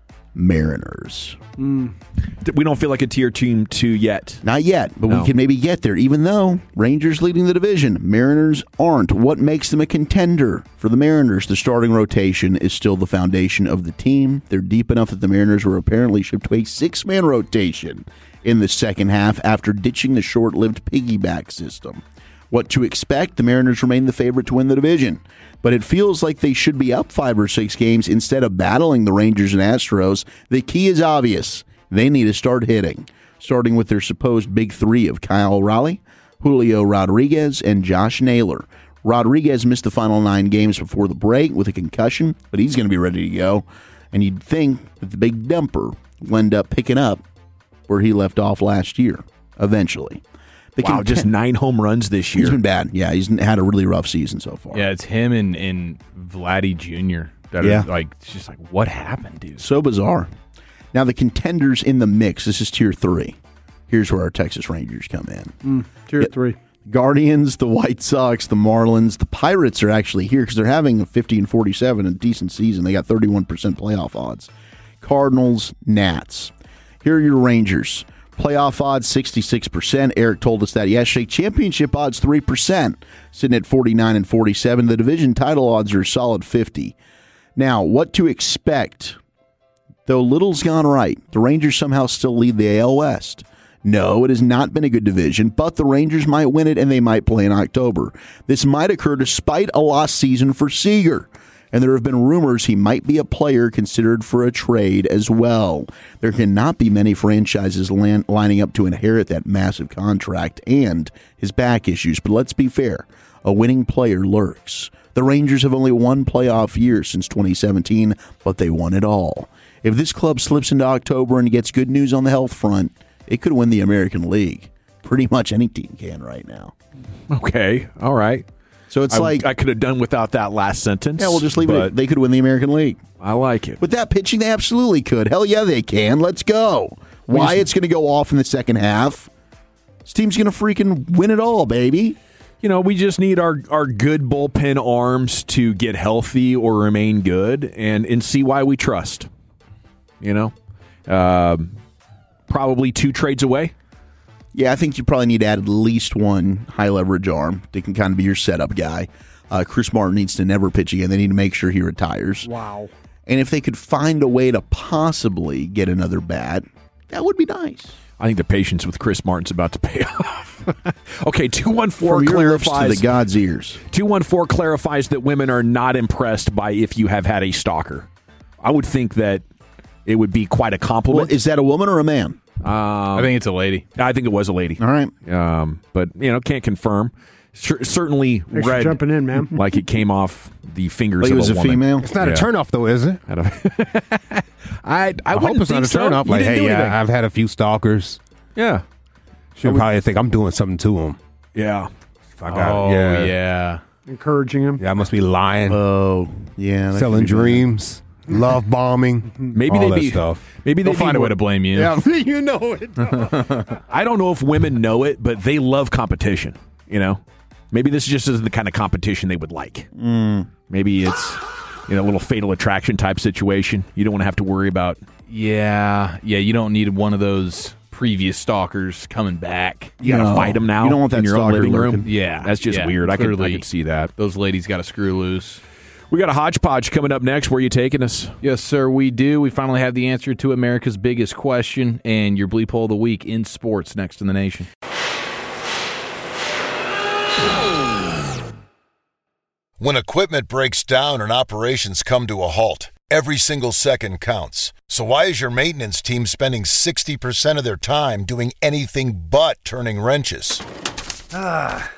Mariners. Mm. We don't feel like a tier team two yet. Not yet, but No. we can maybe get there, even though Rangers leading the division. Mariners aren't. What makes them a contender? For the Mariners, the starting rotation is still the foundation of the team. They're deep enough that the Mariners were apparently shipped to a six-man rotation in the second half after ditching the short-lived piggyback system. What to expect? The Mariners remain the favorite to win the division, but it feels like they should be up five or six games instead of battling the Rangers and Astros. The key is obvious. They need to start hitting, starting with their supposed big three of Kyle Raleigh, Julio Rodriguez, and Josh Naylor. Rodriguez missed the final nine games before the break with a concussion, but he's going to be ready to go. And you'd think that the big dumper will end up picking up where he left off last year, eventually. The Wow, content- just nine home runs this year. He's been bad. Yeah, he's had a really rough season so far. Yeah, it's him and, and Vladdy Junior that Yeah. are like, it's just like, what happened, dude? So bizarre. Now, the contenders in the mix, this is tier three. Here's where our Texas Rangers come in. Mm, tier Yeah. three. Guardians, the White Sox, the Marlins, the Pirates are actually here because they're having a fifty and forty-seven, a decent season. They got thirty-one percent playoff odds. Cardinals, Nats. Here are your Rangers. Playoff odds, sixty-six percent. Eric told us that yesterday. Championship odds, three percent, sitting at forty-nine and forty-seven. The division title odds are a solid fifty. Now, what to expect? Though little's gone right, the Rangers somehow still lead the A L West. No, it has not been a good division, but the Rangers might win it and they might play in October. This might occur despite a lost season for Seager. And there have been rumors he might be a player considered for a trade as well. There cannot be many franchises land, lining up to inherit that massive contract and his back issues. But let's be fair, a winning player lurks. The Rangers have only one playoff year since twenty seventeen, but they won it all. If this club slips into October and gets good news on the health front, it could win the American League. Pretty much any team can right now. Okay, all right. So it's I, like I could have done without that last sentence. Yeah, we'll just leave it. They could win the American League. I like it. With that pitching, they absolutely could. Hell yeah, they can. Let's go. Wyatt's going to go off in the second half. This team's going to freaking win it all, baby. You know, we just need our, our good bullpen arms to get healthy or remain good and, and see why we trust. You know, um, probably two trades away. Yeah, I think you probably need to add at least one high leverage arm that can kind of be your setup guy. Uh, Chris Martin needs to never pitch again. They need to make sure he retires. Wow. And if they could find a way to possibly get another bat, that would be nice. I think the patience with Chris Martin's about to pay off. Okay, two one four From your lips clarifies to the God's ears. two one four clarifies that women are not impressed by if you have had a stalker. I would think that it would be quite a compliment. Well, is that a woman or a man? Um, I think it's a lady. I think it was a lady. All right. Um, but, you know, can't confirm. Cer- certainly Thanks read for jumping in, man. like it came off the fingers Like of it was a a woman. female? It's not Yeah. a turnoff, though, is it? I, don't, I, I, I hope wouldn't it's not think a so. turnoff. You Like, didn't hey, do anything. yeah, I've had a few stalkers. Yeah. She'll probably think I'm doing something to them. Yeah. If I got, Oh, yeah. yeah. Encouraging him. Yeah, I must be lying. Oh, yeah. that selling could be bad. dreams, love bombing. Maybe all they'd that be stuff. Maybe They'll they'd find be a way more- to blame you. Yeah, you know it. I don't know if women know it, but they love competition. You know, maybe this just isn't the kind of competition they would like. Mm. Maybe it's you know a little fatal attraction type situation. You don't want to have to worry about. Yeah, yeah. You don't need one of those previous stalkers coming back. You got to No. fight them now. You don't want that in your own stalker living room. lurking. Yeah, That's just yeah, weird. I could, I clearly. could see that. Those ladies got to screw loose. We got a hodgepodge coming up next. Where are you taking us? Yes, sir, we do. We finally have the answer to America's biggest question and your bleep hole of the week in sports next in the nation. When equipment breaks down and operations come to a halt, every single second counts. So why is your maintenance team spending sixty percent of their time doing anything but turning wrenches? Ah.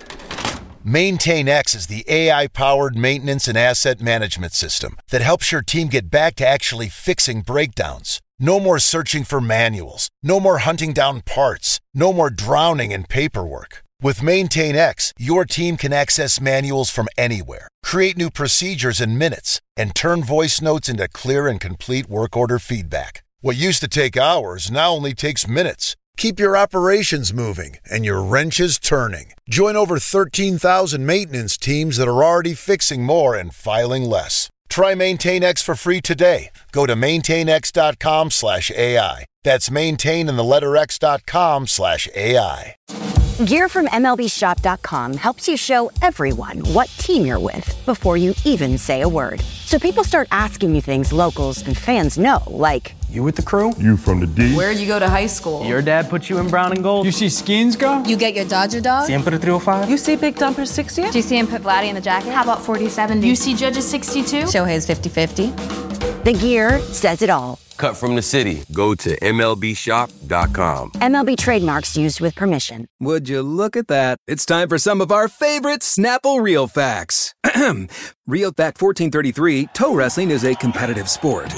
MaintainX is the A I-powered maintenance and asset management system that helps your team get back to actually fixing breakdowns. No more searching for manuals. No more hunting down parts. No more drowning in paperwork. With MaintainX, your team can access manuals from anywhere, create new procedures in minutes, and turn voice notes into clear and complete work order feedback. What used to take hours now only takes minutes. Keep your operations moving and your wrenches turning. Join over thirteen thousand maintenance teams that are already fixing more and filing less. Try MaintainX for free today. Go to maintainx.com slash AI. That's maintain in the letter X dot com slash AI. Gear from M L B Shop dot com helps you show everyone what team you're with before you even say a word. So people start asking you things locals and fans know, like, you with the crew? You from the D? Where'd you go to high school? Your dad put you in brown and gold? You see Skins go? You get your Dodger dog? Siempre three oh five? You see Big Dumper sixty? Do you see him put Vladdy in the jacket? How about forty seventy? You see Judge's sixty-two? Shohei's fifty fifty. the gear says it all. Cut from the city. Go to M L B Shop dot com. M L B trademarks used with permission. Would you look at that? It's time for some of our favorite Snapple Real Facts. Real Fact fourteen thirty-three, toe wrestling is a competitive sport.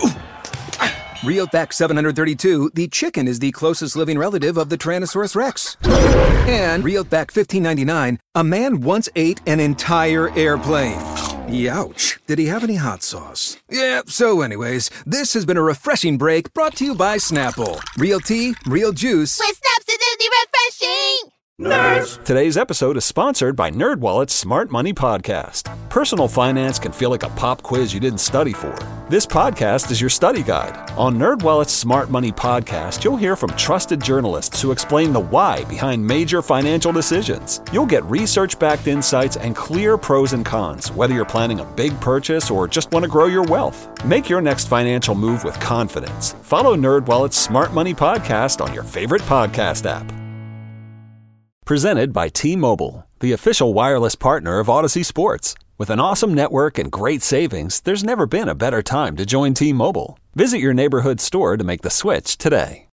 Real Fact seven hundred thirty-two, the chicken is the closest living relative of the Tyrannosaurus Rex. And Real Fact fifteen ninety-nine, a man once ate an entire airplane. Youch. Did he have any hot sauce? Yeah, so anyways, this has been a refreshing break brought to you by Snapple. Real tea, real juice. With Snap's acidity refreshing! Nerds! Today's episode is sponsored by NerdWallet's Smart Money Podcast. Personal finance can feel like a pop quiz you didn't study for. This podcast is your study guide. On NerdWallet's Smart Money Podcast, you'll hear from trusted journalists who explain the why behind major financial decisions. You'll get research-backed insights and clear pros and cons, whether you're planning a big purchase or just want to grow your wealth. Make your next financial move with confidence. Follow NerdWallet's Smart Money Podcast on your favorite podcast app. Presented by T-Mobile, the official wireless partner of Odyssey Sports. With an awesome network and great savings, there's never been a better time to join T-Mobile. Visit your neighborhood store to make the switch today.